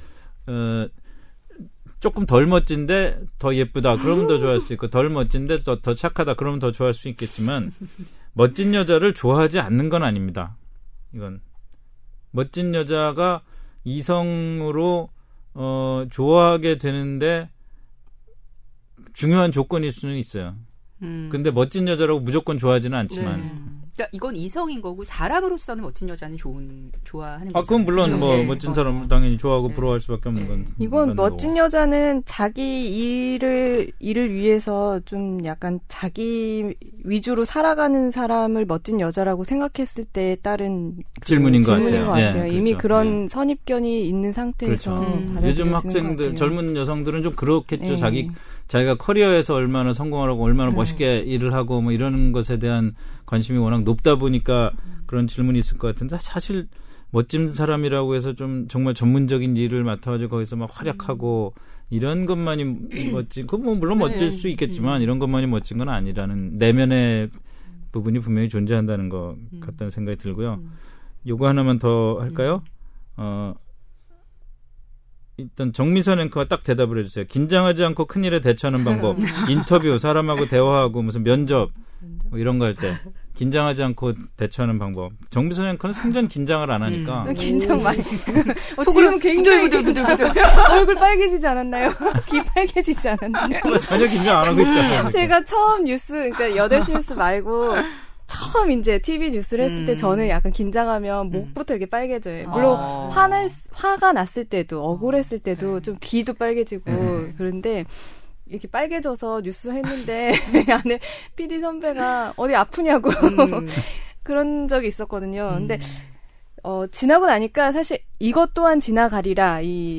조금 덜 멋진데 더 예쁘다. 그러면 더 좋아할 수 있고 덜 멋진데 더 착하다. 그러면 더 좋아할 수 있겠지만 멋진 여자를 좋아하지 않는 건 아닙니다. 이건 멋진 여자가 이성으로 좋아하게 되는데 중요한 조건일 수는 있어요. 근데 멋진 여자라고 무조건 좋아하지는 않지만 그러니까 이건 이성인 거고 사람으로서는 멋진 여자는 좋아하는 거죠. 그건 물론 뭐 멋진 사람을 당연히 좋아하고 부러워할 수밖에 없는 건. 이건 멋진 여자는 자기 일을 위해서 좀 약간 자기 위주로 살아가는 사람을 멋진 여자라고 생각했을 때 따른 질문인 것 같아요. 예, 이미 그렇죠. 그런 선입견이 있는 상태에서 그렇죠. 요즘 학생들, 젊은 여성들은 좀 그렇겠죠. 자기가 커리어에서 얼마나 성공하고 얼마나 멋있게 일을 하고 뭐 이러는 것에 대한 관심이 워낙 높다 보니까 그런 질문이 있을 것 같은데 사실 멋진 사람이라고 해서 좀 정말 전문적인 일을 맡아가지고 거기서 막 활약하고 이런 것만이 멋진, 그 뭐 물론 멋질 수 있겠지만 이런 것만이 멋진 건 아니라는 내면의 부분이 분명히 존재한다는 것 같다는 생각이 들고요. 요거 하나만 더 할까요? 일단 정미선 앵커가 딱 대답을 해주세요. 긴장하지 않고 큰일에 대처하는 방법. 인터뷰, 사람하고 대화하고 무슨 면접 뭐 이런 거 할 때 긴장하지 않고 대처하는 방법. 정미선 앵커는 생전 긴장을 안 하니까. 긴장 많이. 지금 굉장히 얼굴 빨개지지 않았나요? 귀 빨개지지 않았나요? 전혀 긴장 안 하고 있잖아요. 제가 처음 뉴스, 그러니까 8시 뉴스 말고 처음 이제 TV 뉴스를 했을 때 저는 약간 긴장하면 목부터 이렇게 빨개져요. 물론 화가 났을 때도, 억울했을 때도 좀 귀도 빨개지고 그런데 이렇게 빨개져서 뉴스 했는데 안에 PD 선배가 어디 아프냐고 그런 적이 있었거든요. 근데 지나고 나니까 사실 이것 또한 지나가리라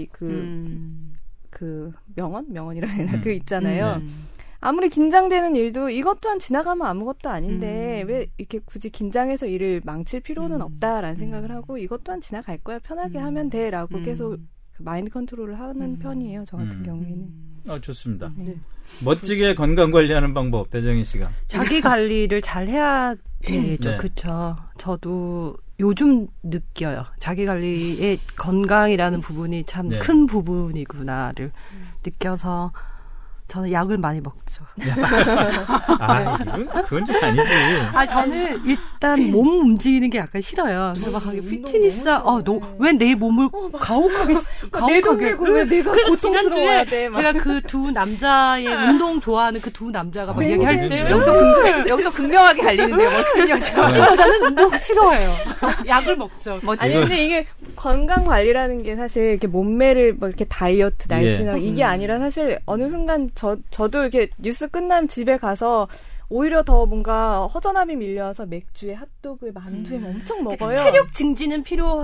그 명언이라 해야 되나? 그 있잖아요. 아무리 긴장되는 일도 이것 또한 지나가면 아무것도 아닌데 왜 이렇게 굳이 긴장해서 일을 망칠 필요는 없다라는 생각을 하고 이것 또한 지나갈 거야. 편하게 하면 돼라고 계속 그 마인드 컨트롤을 하는 편이에요. 저 같은 경우에는. 좋습니다. 멋지게 건강 관리하는 방법, 배정희 씨가. 자기 관리를 잘 해야 되죠. 네. 그렇죠. 저도 요즘 느껴요. 자기 관리의 건강이라는 부분이 참 큰 부분이구나를 느껴서 저는 약을 많이 먹죠. 그건 좀 아니지. 저는 일단 몸 움직이는 게 약간 싫어요. 그래서 막 피트니스, 왜 내 몸을 가혹하게. 내 돈 내고 왜 내가 고통스러워야 돼. 제가 그 두 남자의 운동 좋아하는 그 두 남자가 막 얘기할 때. 여기서 극명하게 갈리는데요, 멋진 여자. 멋진 여자는 운동 싫어해요. 약을 먹죠. 아니, 근데 이게 건강 관리라는 게 사실 이렇게 몸매를 뭐 이렇게 다이어트, 날씬하고 이게 아니라 사실 어느 순간 저도 이렇게 뉴스 끝나면 집에 가서 오히려 더 뭔가 허전함이 밀려와서 맥주에 핫도그에 만두에 엄청 먹어요. 체력 증진은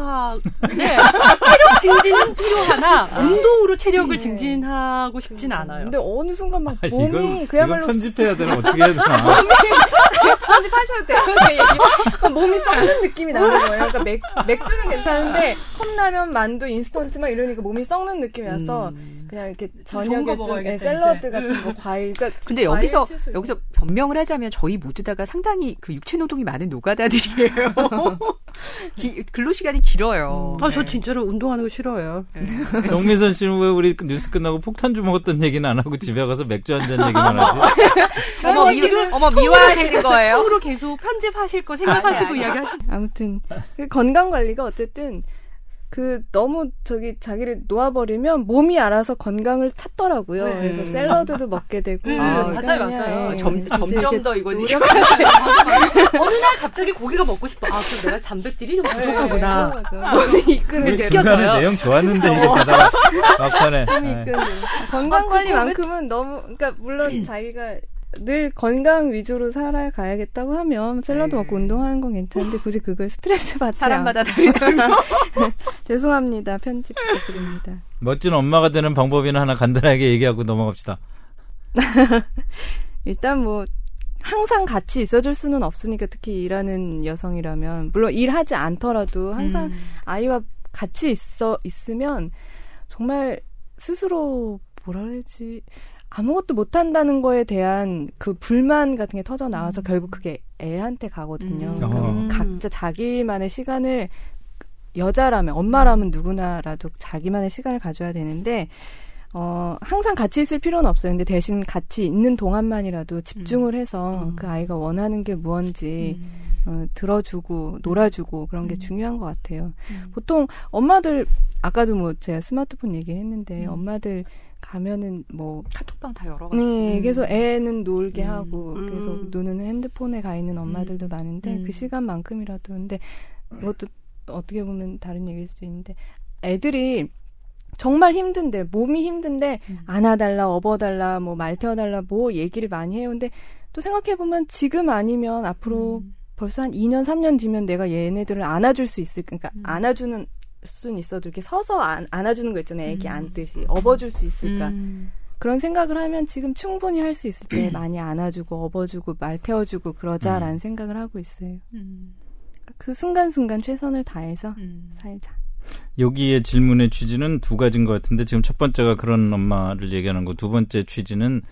체력 증진은 필요하나 운동으로 체력을 증진하고 싶진 않아요. 근데 어느 순간 막 몸이 그야말로 이건 편집해야 되나 어떻게 해야 되나. 편집하셔도 돼요. 몸이 썩는 느낌이 나는 거예요. 그러니까 맥주는 괜찮은데 컵라면, 만두, 인스턴트 막 이러니까 몸이 썩는 느낌이 나서 그냥 이렇게 저녁에 좀 샐러드 같은 거 과일. 그러니까 근데 여기서 변명을 하자면 저희 모두 다가 상당히 그 육체 노동이 많은 노가다들이에요. 근로 시간이 길어요. 저 진짜로 운동하는 거 싫어요. 정미선 씨는 왜 우리 뉴스 끝나고 폭탄주 먹었던 얘기는 안 하고 집에 가서 맥주 한 잔 얘기만 하지? 미화하시는 거예요? 속으로 계속 편집하실 거 생각하시고 이야기하시는. 아무튼 건강 관리가 어쨌든 너무 자기를 놓아버리면 몸이 알아서 건강을 찾더라고요. 그래서 샐러드도 먹게 되고. 맞아요. 점점 더 이거 지금. 어느 날 갑자기 고기가 먹고 싶어. 그럼 내가 단백질이 좀 부족하구나. 몸이 이끄는 느껴져요. 내용 좋았는데 이게 가다가 막판에. 건강 관리만큼은 너무, 그러니까 물론 자기가 늘 건강 위주로 살아가야겠다고 하면 샐러드 먹고 운동하는 건 괜찮은데 굳이 그걸 스트레스 받지 사람마다 다르다고. 죄송합니다. 편집 부탁드립니다. 멋진 엄마가 되는 방법이나 하나 간단하게 얘기하고 넘어갑시다. 일단 항상 같이 있어줄 수는 없으니까 특히 일하는 여성이라면 물론 일하지 않더라도 항상 아이와 같이 있으면 정말 스스로 뭐라 그래야지 아무것도 못한다는 거에 대한 그 불만 같은 게 터져 나와서 결국 그게 애한테 가거든요. 그러니까 각자 자기만의 시간을 여자라면 엄마라면 누구나라도 자기만의 시간을 가져야 되는데 항상 같이 있을 필요는 없어요. 근데 대신 같이 있는 동안만이라도 집중을 해서 그 아이가 원하는 게 무언지 들어주고 놀아주고 그런 게 중요한 것 같아요. 보통 엄마들 아까도 제가 스마트폰 얘기했는데 엄마들 가면은 카톡방 다 열어가지고 계속 애는 놀게 하고 계속 노는 핸드폰에 가 있는 엄마들도 많은데 그 시간만큼이라도 근데 이것도 어떻게 보면 다른 얘기일 수도 있는데 애들이 정말 힘든데 몸이 힘든데 안아달라 업어달라 말 태워달라 얘기를 많이 해요. 근데 또 생각해보면 지금 아니면 앞으로 벌써 한 2년 3년 뒤면 내가 얘네들을 안아줄 수 있을까. 그러니까 안아주는 수는 있어도 이렇게 서서 안아주는 거 있잖아요. 애기 안듯이 업어줄 수 있을까. 그런 생각을 하면 지금 충분히 할 수 있을 때 많이 안아주고 업어주고 말 태워주고 그러자라는 생각을 하고 있어요. 그 순간순간 최선을 다해서 살자. 여기에 질문의 취지는 두 가지인 것 같은데 지금 첫 번째가 그런 엄마를 얘기하는 거, 두 번째 취지는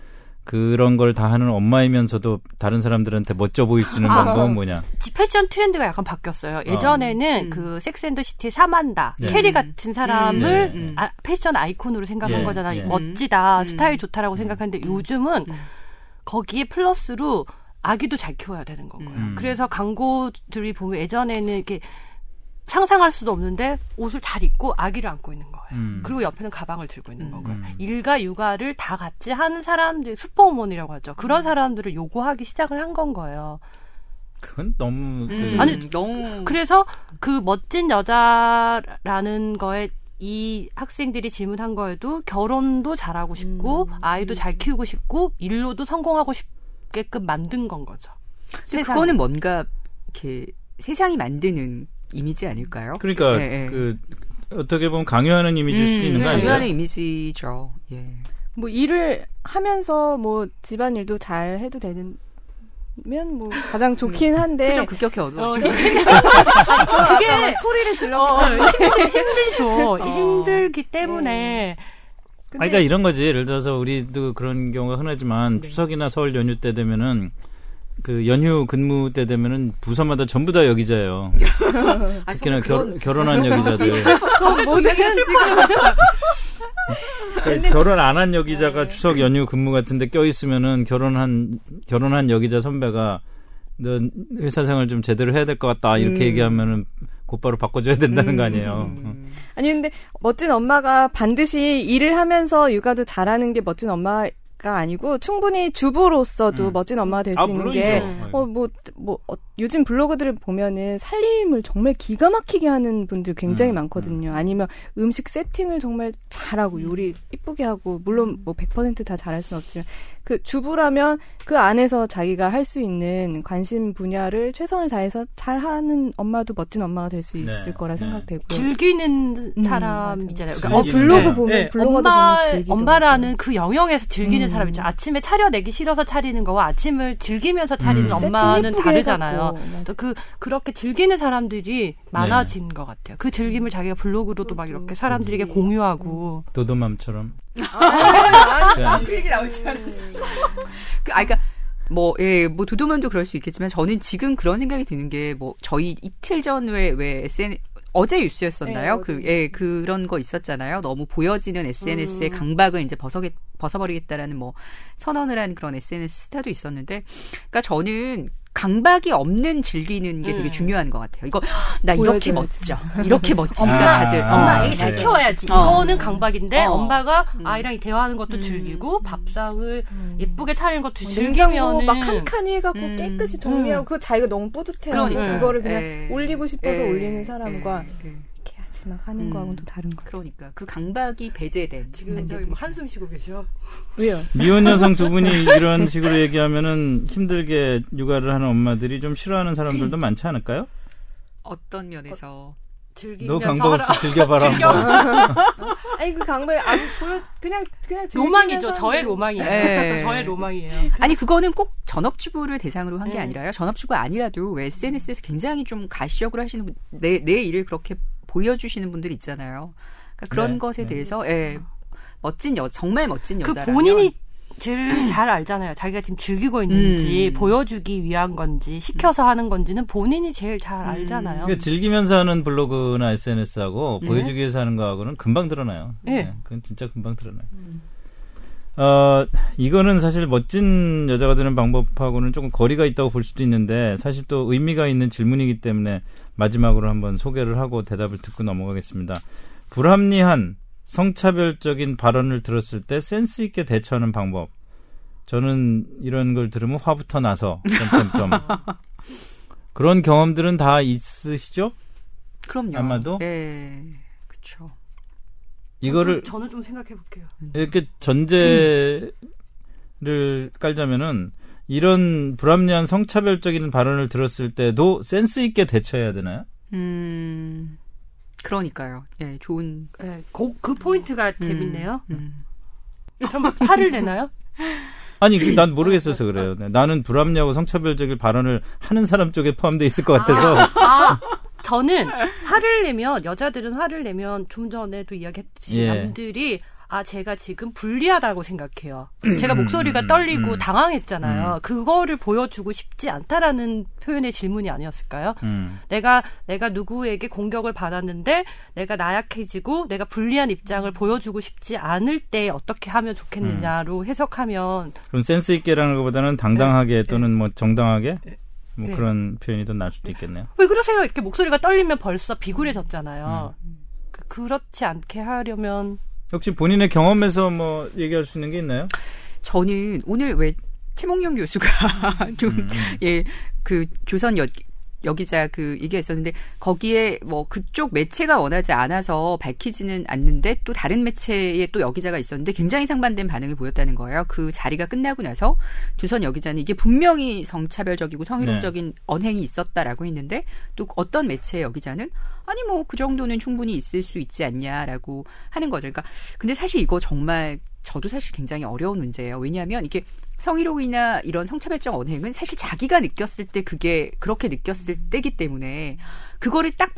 그런 걸 다 하는 엄마이면서도 다른 사람들한테 멋져 보일 수 있는 방법은 뭐냐? 패션 트렌드가 약간 바뀌었어요. 예전에는 그 섹스앤더시티의 사만다, 캐리 같은 사람을 패션 아이콘으로 생각한 거잖아요. 멋지다, 스타일 좋다라고 생각하는데 요즘은 거기에 플러스로 아기도 잘 키워야 되는 건 거예요. 그래서 광고들이 보면 예전에는 이렇게 상상할 수도 없는데 옷을 잘 입고 아기를 안고 있는 거예요. 그리고 옆에는 가방을 들고 있는 거고요. 일과 육아를 다 같이 하는 사람들, 슈퍼우먼이라고 하죠. 그런 사람들을 요구하기 시작을 한 건 거예요. 그건 너무 아니 너무 그래서 그 멋진 여자라는 거에 이 학생들이 질문한 거에도 결혼도 잘하고 싶고 아이도 잘 키우고 싶고 일로도 성공하고 싶게끔 만든 건 거죠. 근데 그거는 뭔가 이렇게 세상이 만드는 이미지 아닐까요? 그러니까 그 어떻게 보면 강요하는 이미지일 수도 있는 거 아니에요? 강요하는 이미지죠. 예. 뭐 일을 하면서 뭐 집안일도 잘 해도 되는 면 뭐 가장 좋긴 한데 좀 급격히 어두워지고 그게 소리를 질러 힘들죠. 힘들기 때문에. 그러니까 이런 거지. 예를 들어서 우리도 그런 경우가 흔하지만 추석이나 설 연휴 때 되면은 그 연휴 근무 때 되면은 부서마다 전부 다 여기자예요. 특히나 결혼한 여기자들. 모든 지금 그러니까 결혼 안 한 여기자가 추석 연휴 근무 같은데 껴 있으면은 결혼한 여기자 선배가 너 회사 생활 좀 제대로 해야 될 것 같다 이렇게 얘기하면은 곧바로 바꿔줘야 된다는 거 아니에요. 아니 근데 멋진 엄마가 반드시 일을 하면서 육아도 잘하는 게 멋진 엄마가 아니고 충분히 주부로서도 멋진 엄마가 될 수 있는 게 요즘 블로그들을 보면은 살림을 정말 기가 막히게 하는 분들 굉장히 많거든요. 아니면 음식 세팅을 정말 잘하고 요리 이쁘게 하고 물론 뭐 100% 다 잘할 수는 없지만 그 주부라면 그 안에서 자기가 할 수 있는 관심 분야를 최선을 다해서 잘하는 엄마도 멋진 엄마가 될 수 있을 거라 생각되고 즐기는 사람이잖아요. 그러니까 블로그 보면 블로거도 보면 엄마라는 그 영역에서 즐기는 사람 있죠. 아침에 차려내기 싫어서 차리는 거와 아침을 즐기면서 차리는 엄마는 다르잖아요. 그렇게 즐기는 사람들이 많아진 것 같아요. 그 즐김을 자기가 블로그로도 막 이렇게 사람들에게 공유하고 도도맘처럼. 그 얘기 나올 줄 알았어. 그러니까 뭐 도도맘도 그럴 수 있겠지만 저는 지금 그런 생각이 드는 게 뭐 저희 이틀 전에 왜 SNS 어제 뉴스였었나요? 그런 거 있었잖아요. 너무 보여지는 SNS의 강박을 이제 벗어버리겠다라는 뭐 선언을 한 그런 SNS 스타도 있었는데, 그러니까 저는 강박이 없는 즐기는 게 되게 중요한 것 같아요. 이거 나 이렇게 멋져, 이렇게 멋지니까 다들 엄마 애기 잘 키워야지. 이거는 강박인데 엄마가 아이랑 대화하는 것도 즐기고 밥상을 예쁘게 차리는 것도 즐기면 막 칸칸이 해갖고 깨끗이 정리하고 그거 자기가 너무 뿌듯해요. 그러니까. 그거를 그냥 올리고 싶어서 올리는 사람과 이렇게 하지 막 하는 거하고는 또 다른 거. 그러니까 그 강박이 배제된. 지금 한숨 쉬고 계셔. 왜요? 미혼 여성 두 분이 이런 식으로 얘기하면은 힘들게 육아를 하는 엄마들이 좀 싫어하는 사람들도 많지 않을까요? 어떤 면에서? 너 강박 없이 즐겨봐라. 아니 그 강박이 그냥 로망이죠. 저의 로망이에요. 저의 로망이에요. 아니 그거는 꼭 전업주부를 대상으로 한 게 아니라요. 전업주부가 아니라도 왜 SNS에서 굉장히 좀 가시적으로 하시는 분, 내 일을 그렇게 보여주시는 분들 있잖아요. 그러니까 그런 것에 대해서 정말 멋진 여자라면 그 본인이 제일 잘 알잖아요. 자기가 지금 즐기고 있는지 보여주기 위한 건지 시켜서 하는 건지는 본인이 제일 잘 알잖아요. 그러니까 즐기면서 하는 블로그나 SNS하고 보여주기 위해서 하는 거하고는 금방 드러나요. 네. 그건 진짜 금방 드러나요. 이거는 사실 멋진 여자가 되는 방법하고는 조금 거리가 있다고 볼 수도 있는데 사실 또 의미가 있는 질문이기 때문에 마지막으로 한번 소개를 하고 대답을 듣고 넘어가겠습니다. 불합리한 성차별적인 발언을 들었을 때 센스 있게 대처하는 방법. 저는 이런 걸 들으면 화부터 나서 그런 경험들은 다 있으시죠? 그럼요. 아마도. 네, 그렇죠. 이거를 저는 좀 생각해 볼게요. 이렇게 전제를 깔자면은 이런 불합리한 성차별적인 발언을 들었을 때도 센스 있게 대처해야 되나요? 그러니까요. 예, 좋은. 네, 그 포인트가 재밌네요. 그럼 화를 내나요? 아니, 난 모르겠어서 그래요. 나는 불합리하고 성차별적인 발언을 하는 사람 쪽에 포함되어 있을 것 같아서. 저는 여자들은 화를 내면 좀 전에도 이야기했듯이 남들이 제가 지금 불리하다고 생각해요. 제가 목소리가 떨리고 당황했잖아요. 그거를 보여주고 싶지 않다라는 표현의 질문이 아니었을까요? 내가 누구에게 공격을 받았는데 내가 나약해지고 내가 불리한 입장을 보여주고 싶지 않을 때 어떻게 하면 좋겠느냐로 해석하면 그럼 센스 있게라는 것보다는 당당하게 또는 뭐 정당하게 뭐 그런 표현이 더 나을 수도 있겠네요. 왜 그러세요? 이렇게 목소리가 떨리면 벌써 비굴해졌잖아요. 그렇지 않게 하려면 혹시 본인의 경험에서 뭐 얘기할 수 있는 게 있나요? 저는 오늘 왜 최몽룡 교수가 좀 그 조선 여기자 그 얘기했었는데 거기에 뭐 그쪽 매체가 원하지 않아서 밝히지는 않는데 또 다른 매체에 또 여기자가 있었는데 굉장히 상반된 반응을 보였다는 거예요. 그 자리가 끝나고 나서 조선 여기자는 이게 분명히 성차별적이고 성희롱적인 언행이 있었다라고 했는데 또 어떤 매체의 여기자는 아니 뭐 그 정도는 충분히 있을 수 있지 않냐라고 하는 거죠. 그러니까 근데 사실 이거 정말 저도 사실 굉장히 어려운 문제예요. 왜냐하면 이게 성희롱이나 이런 성차별적 언행은 사실 자기가 느꼈을 때 그게 그렇게 느꼈을 때기 때문에 그거를 딱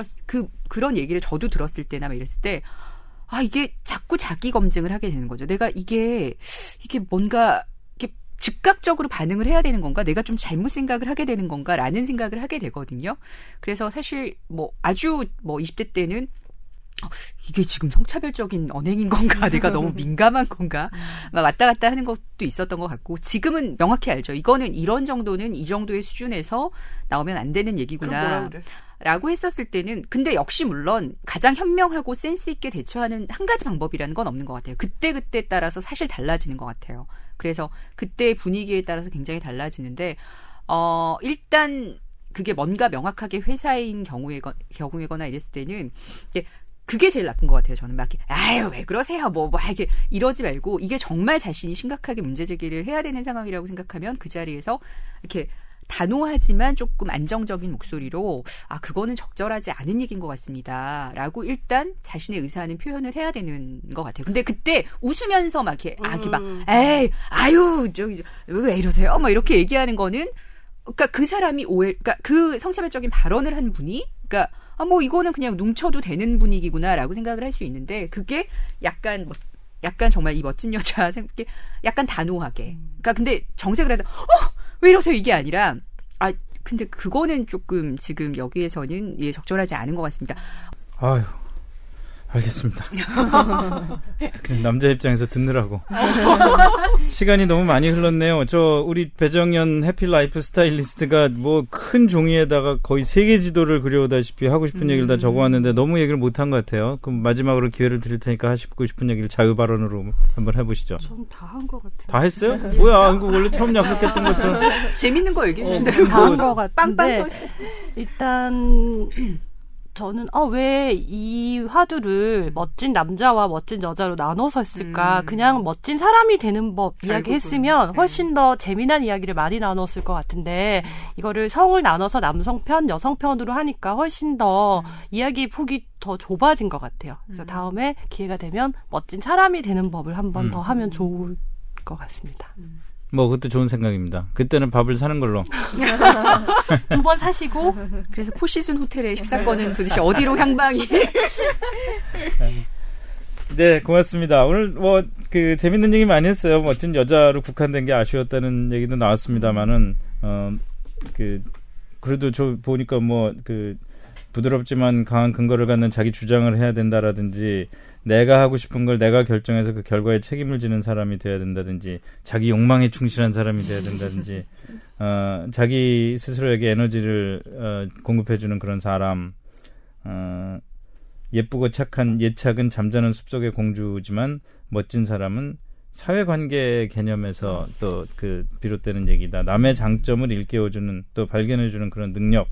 그런 얘기를 저도 들었을 때나 막 이랬을 때 이게 자꾸 자기 검증을 하게 되는 거죠. 내가 이게 뭔가 이렇게 즉각적으로 반응을 해야 되는 건가? 내가 좀 잘못 생각을 하게 되는 건가라는 생각을 하게 되거든요. 그래서 사실 뭐 아주 뭐 20대 때는 이게 지금 성차별적인 언행인 건가? 내가 너무 민감한 건가? 막 왔다 갔다 하는 것도 있었던 것 같고 지금은 명확히 알죠. 이거는 이런 정도는 이 정도의 수준에서 나오면 안 되는 얘기구나. 라고 했었을 때는 근데 역시 물론 가장 현명하고 센스 있게 대처하는 한 가지 방법이라는 건 없는 것 같아요. 그때 따라서 사실 달라지는 것 같아요. 그래서 그때의 분위기에 따라서 굉장히 달라지는데 일단 그게 뭔가 명확하게 회사인 경우에거나 이랬을 때는 이제 그게 제일 나쁜 것 같아요. 저는 막 아유 왜 그러세요? 뭐 이렇게 이러지 말고 이게 정말 자신이 심각하게 문제 제기를 해야 되는 상황이라고 생각하면 그 자리에서 이렇게 단호하지만 조금 안정적인 목소리로 그거는 적절하지 않은 얘기인 것 같습니다. 라고 일단 자신의 의사는 표현을 해야 되는 것 같아요. 근데 그때 웃으면서 막 이렇게 에이 아유 저기 왜 이러세요? 막 이렇게 얘기하는 거는 그러니까 그 사람이 그러니까 그 성차별적인 발언을 한 분이 그러니까 뭐 이거는 그냥 눈쳐도 되는 분위기구나라고 생각을 할 수 있는데 그게 약간 정말 이 멋진 여자 생각에 약간 단호하게. 그러니까 근데 정색을 하다 왜 이러세요 이게 아니라 근데 그거는 조금 지금 여기에서는 적절하지 않은 것 같습니다. 아유. 알겠습니다. 그냥 남자 입장에서 듣느라고. 시간이 너무 많이 흘렀네요. 우리 배정연 해피라이프 스타일리스트가 뭐 큰 종이에다가 거의 세계 지도를 그려오다시피 하고 싶은 얘기를 다 적어왔는데 너무 얘기를 못한 것 같아요. 그럼 마지막으로 기회를 드릴 테니까 하시고 싶은 얘기를 자유발언으로 한번 해보시죠. 전 다 한 것 같아요. 다 했어요? 뭐야, 이거 원래 처음 약속했던 것처럼. 재밌는 거 얘기해 주신다고. 다 한 것 같은데 일단 저는 왜 이 화두를 멋진 남자와 멋진 여자로 나눠서 했을까? 그냥 멋진 사람이 되는 법 이야기했으면 훨씬 더 재미난 이야기를 많이 나눴을 것 같은데 이거를 성을 나눠서 남성편, 여성편으로 하니까 훨씬 더 이야기 폭이 더 좁아진 것 같아요. 그래서 다음에 기회가 되면 멋진 사람이 되는 법을 한 번 더 하면 좋을 것 같습니다. 뭐 그것도 좋은 생각입니다. 그때는 밥을 사는 걸로. 2번 사시고 그래서 포시즌 호텔의 식사권은 도대체 어디로 향방이? 네, 고맙습니다. 오늘 뭐 그 재밌는 얘기 많이 했어요. 멋진 여자로 국한된 게 아쉬웠다는 얘기도 나왔습니다만은 그래도 저 보니까 뭐 부드럽지만 강한 근거를 갖는 자기 주장을 해야 된다라든지 내가 하고 싶은 걸 내가 결정해서 그 결과에 책임을 지는 사람이 돼야 된다든지 자기 욕망에 충실한 사람이 돼야 된다든지 자기 스스로에게 에너지를 공급해주는 그런 사람 예쁘고 착한 예착은 잠자는 숲속의 공주지만 멋진 사람은 사회관계 개념에서 또 비롯되는 얘기다. 남의 장점을 일깨워주는 또 발견해주는 그런 능력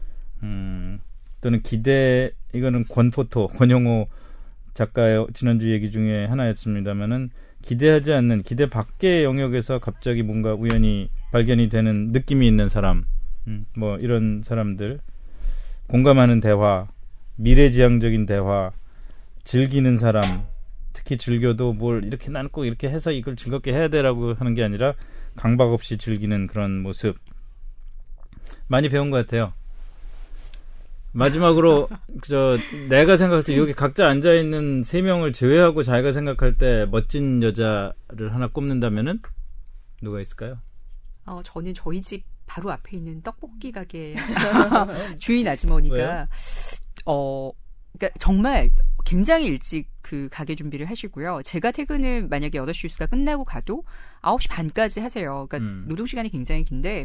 또는 기대 이거는 권영호 작가의 지난주 얘기 중에 하나였습니다만은 기대하지 않는 기대 밖의 영역에서 갑자기 뭔가 우연히 발견이 되는 느낌이 있는 사람 뭐 이런 사람들 공감하는 대화 미래지향적인 대화 즐기는 사람 특히 즐겨도 뭘 이렇게 나는 꼭 이렇게 해서 이걸 즐겁게 해야 되라고 하는 게 아니라 강박 없이 즐기는 그런 모습 많이 배운 것 같아요. 마지막으로 내가 생각할 때 여기 각자 앉아 있는 3명을 제외하고 자기가 생각할 때 멋진 여자를 하나 꼽는다면은 누가 있을까요? 저는 저희 집 바로 앞에 있는 떡볶이 가게 주인 아주머니가 왜요? 그러니까 정말 굉장히 일찍 그 가게 준비를 하시고요. 제가 퇴근을 만약에 8시 뉴스가 끝나고 가도 9시 반까지 하세요. 그러니까 노동 시간이 굉장히 긴데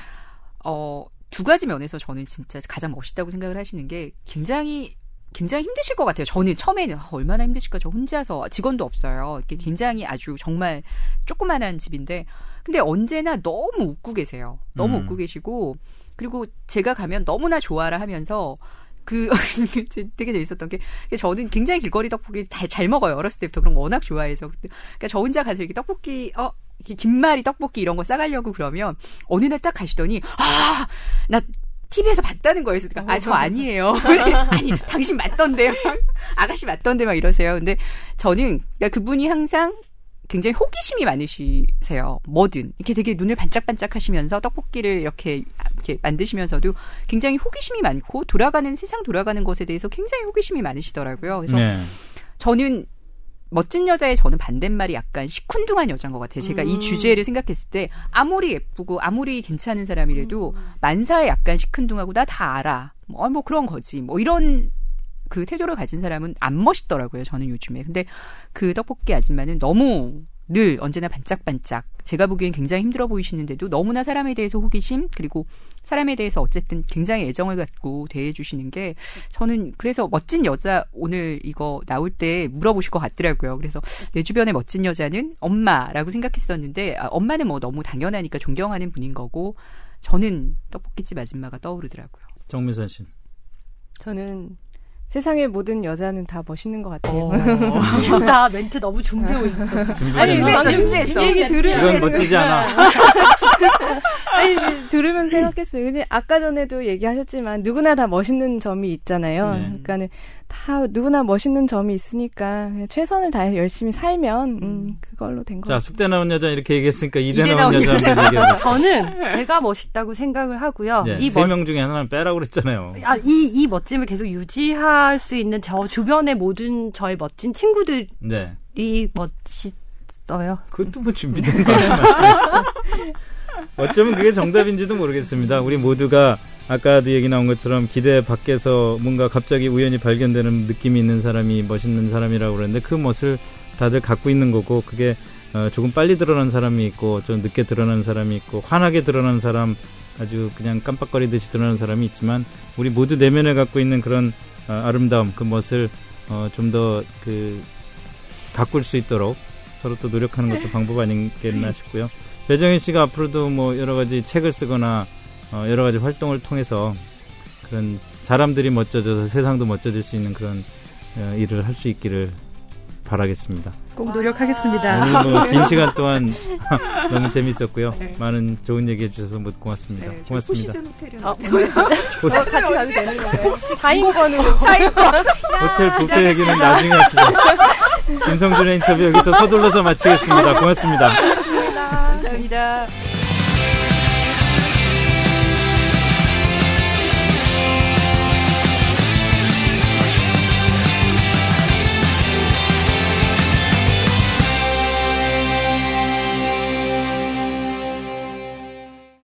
두 가지 면에서 저는 진짜 가장 멋있다고 생각을 하시는 게 굉장히 힘드실 것 같아요. 저는 처음에는 얼마나 힘드실까. 저 혼자서 직원도 없어요. 이렇게 굉장히 아주 정말 조그만한 집인데 근데 언제나 너무 웃고 계세요. 너무 웃고 계시고 그리고 제가 가면 너무나 좋아라 하면서 되게 재밌었던 게 저는 굉장히 길거리 떡볶이 잘 먹어요. 어렸을 때부터 그런 거 워낙 좋아해서 그러니까 저 혼자 가서 이렇게 떡볶이 김말이 떡볶이 이런 거 싸가려고 그러면 어느 날 딱 가시더니 나 TV에서 봤다는 거예요. 그러니까 저 아니에요. 아니 당신 맞던데요. 아가씨 맞던데 막 이러세요. 근데 저는 그러니까 그분이 항상 굉장히 호기심이 많으시세요. 뭐든 이렇게 되게 눈을 반짝반짝 하시면서 떡볶이를 이렇게 만드시면서도 굉장히 호기심이 많고 세상 돌아가는 것에 대해서 굉장히 호기심이 많으시더라고요. 그래서 저는 멋진 여자의 저는 반대말이 약간 시큰둥한 여자인 것 같아요. 제가 이 주제를 생각했을 때 아무리 예쁘고 아무리 괜찮은 사람이라도 만사에 약간 시큰둥하고 나 다 알아. 뭐 그런 거지. 뭐 이런 그 태도를 가진 사람은 안 멋있더라고요. 저는 요즘에. 근데 그 떡볶이 아줌마는 너무 늘 언제나 반짝반짝 제가 보기엔 굉장히 힘들어 보이시는데도 너무나 사람에 대해서 호기심 그리고 사람에 대해서 어쨌든 굉장히 애정을 갖고 대해주시는 게 저는 그래서 멋진 여자 오늘 이거 나올 때 물어보실 것 같더라고요. 그래서 내 주변에 멋진 여자는 엄마라고 생각했었는데 엄마는 뭐 너무 당연하니까 존경하는 분인 거고 저는 떡볶이집 아줌마가 떠오르더라고요. 정민선 씨. 저는 세상의 모든 여자는 다 멋있는 것 같아요. 나 멘트 너무 준비하고 있었어. 준비했어. 이 얘기 들으면 이건 멋지지 않아. 아니, 들으면 생각했어요. 근데 아까 전에도 얘기하셨지만 누구나 다 멋있는 점이 있잖아요. 그러니까는 다 누구나 멋있는 점이 있으니까 그냥 최선을 다해 열심히 살면 그걸로 된 거죠. 자, 숙대 나온 여자 이렇게 얘기했으니까 이대 나온 여자 한번 얘기해보세요. 저는 제가 멋있다고 생각을 하고요. 네, 3명 중에 하나는 빼라고 그랬잖아요. 이 멋짐을 계속 유지할 수 있는 저 주변의 모든 저의 멋진 친구들이 멋있어요. 그것도 뭐 준비된 거예요. 어쩌면 그게 정답인지도 모르겠습니다. 우리 모두가 아까도 얘기 나온 것처럼 기대 밖에서 뭔가 갑자기 우연히 발견되는 느낌이 있는 사람이 멋있는 사람이라고 그러는데 그 멋을 다들 갖고 있는 거고 그게 조금 빨리 드러난 사람이 있고 좀 늦게 드러난 사람이 있고 환하게 드러난 사람 아주 그냥 깜빡거리듯이 드러나는 사람이 있지만 우리 모두 내면에 갖고 있는 그런 아름다움 그 멋을 좀 더 가꿀 수 있도록 서로 또 노력하는 것도 방법 아니겠나 싶고요. 배정희 씨가 앞으로도 뭐 여러 가지 책을 쓰거나 여러 가지 활동을 통해서 그런 사람들이 멋져져서 세상도 멋져질 수 있는 그런 일을 할 수 있기를 바라겠습니다. 꼭 노력하겠습니다. 오늘 뭐 긴 시간 동안 너무 재밌었고요. 네. 많은 좋은 얘기 해주셔서 고맙습니다. 네, 고맙습니다. 포시즌 호텔은 같이 가도 되는 거예요? 4인권으로. 4인권. 호텔 뷔페 얘기는 나중에 합시다. 김성준의 인터뷰 여기서 서둘러서 마치겠습니다. 고맙습니다. 감사합니다.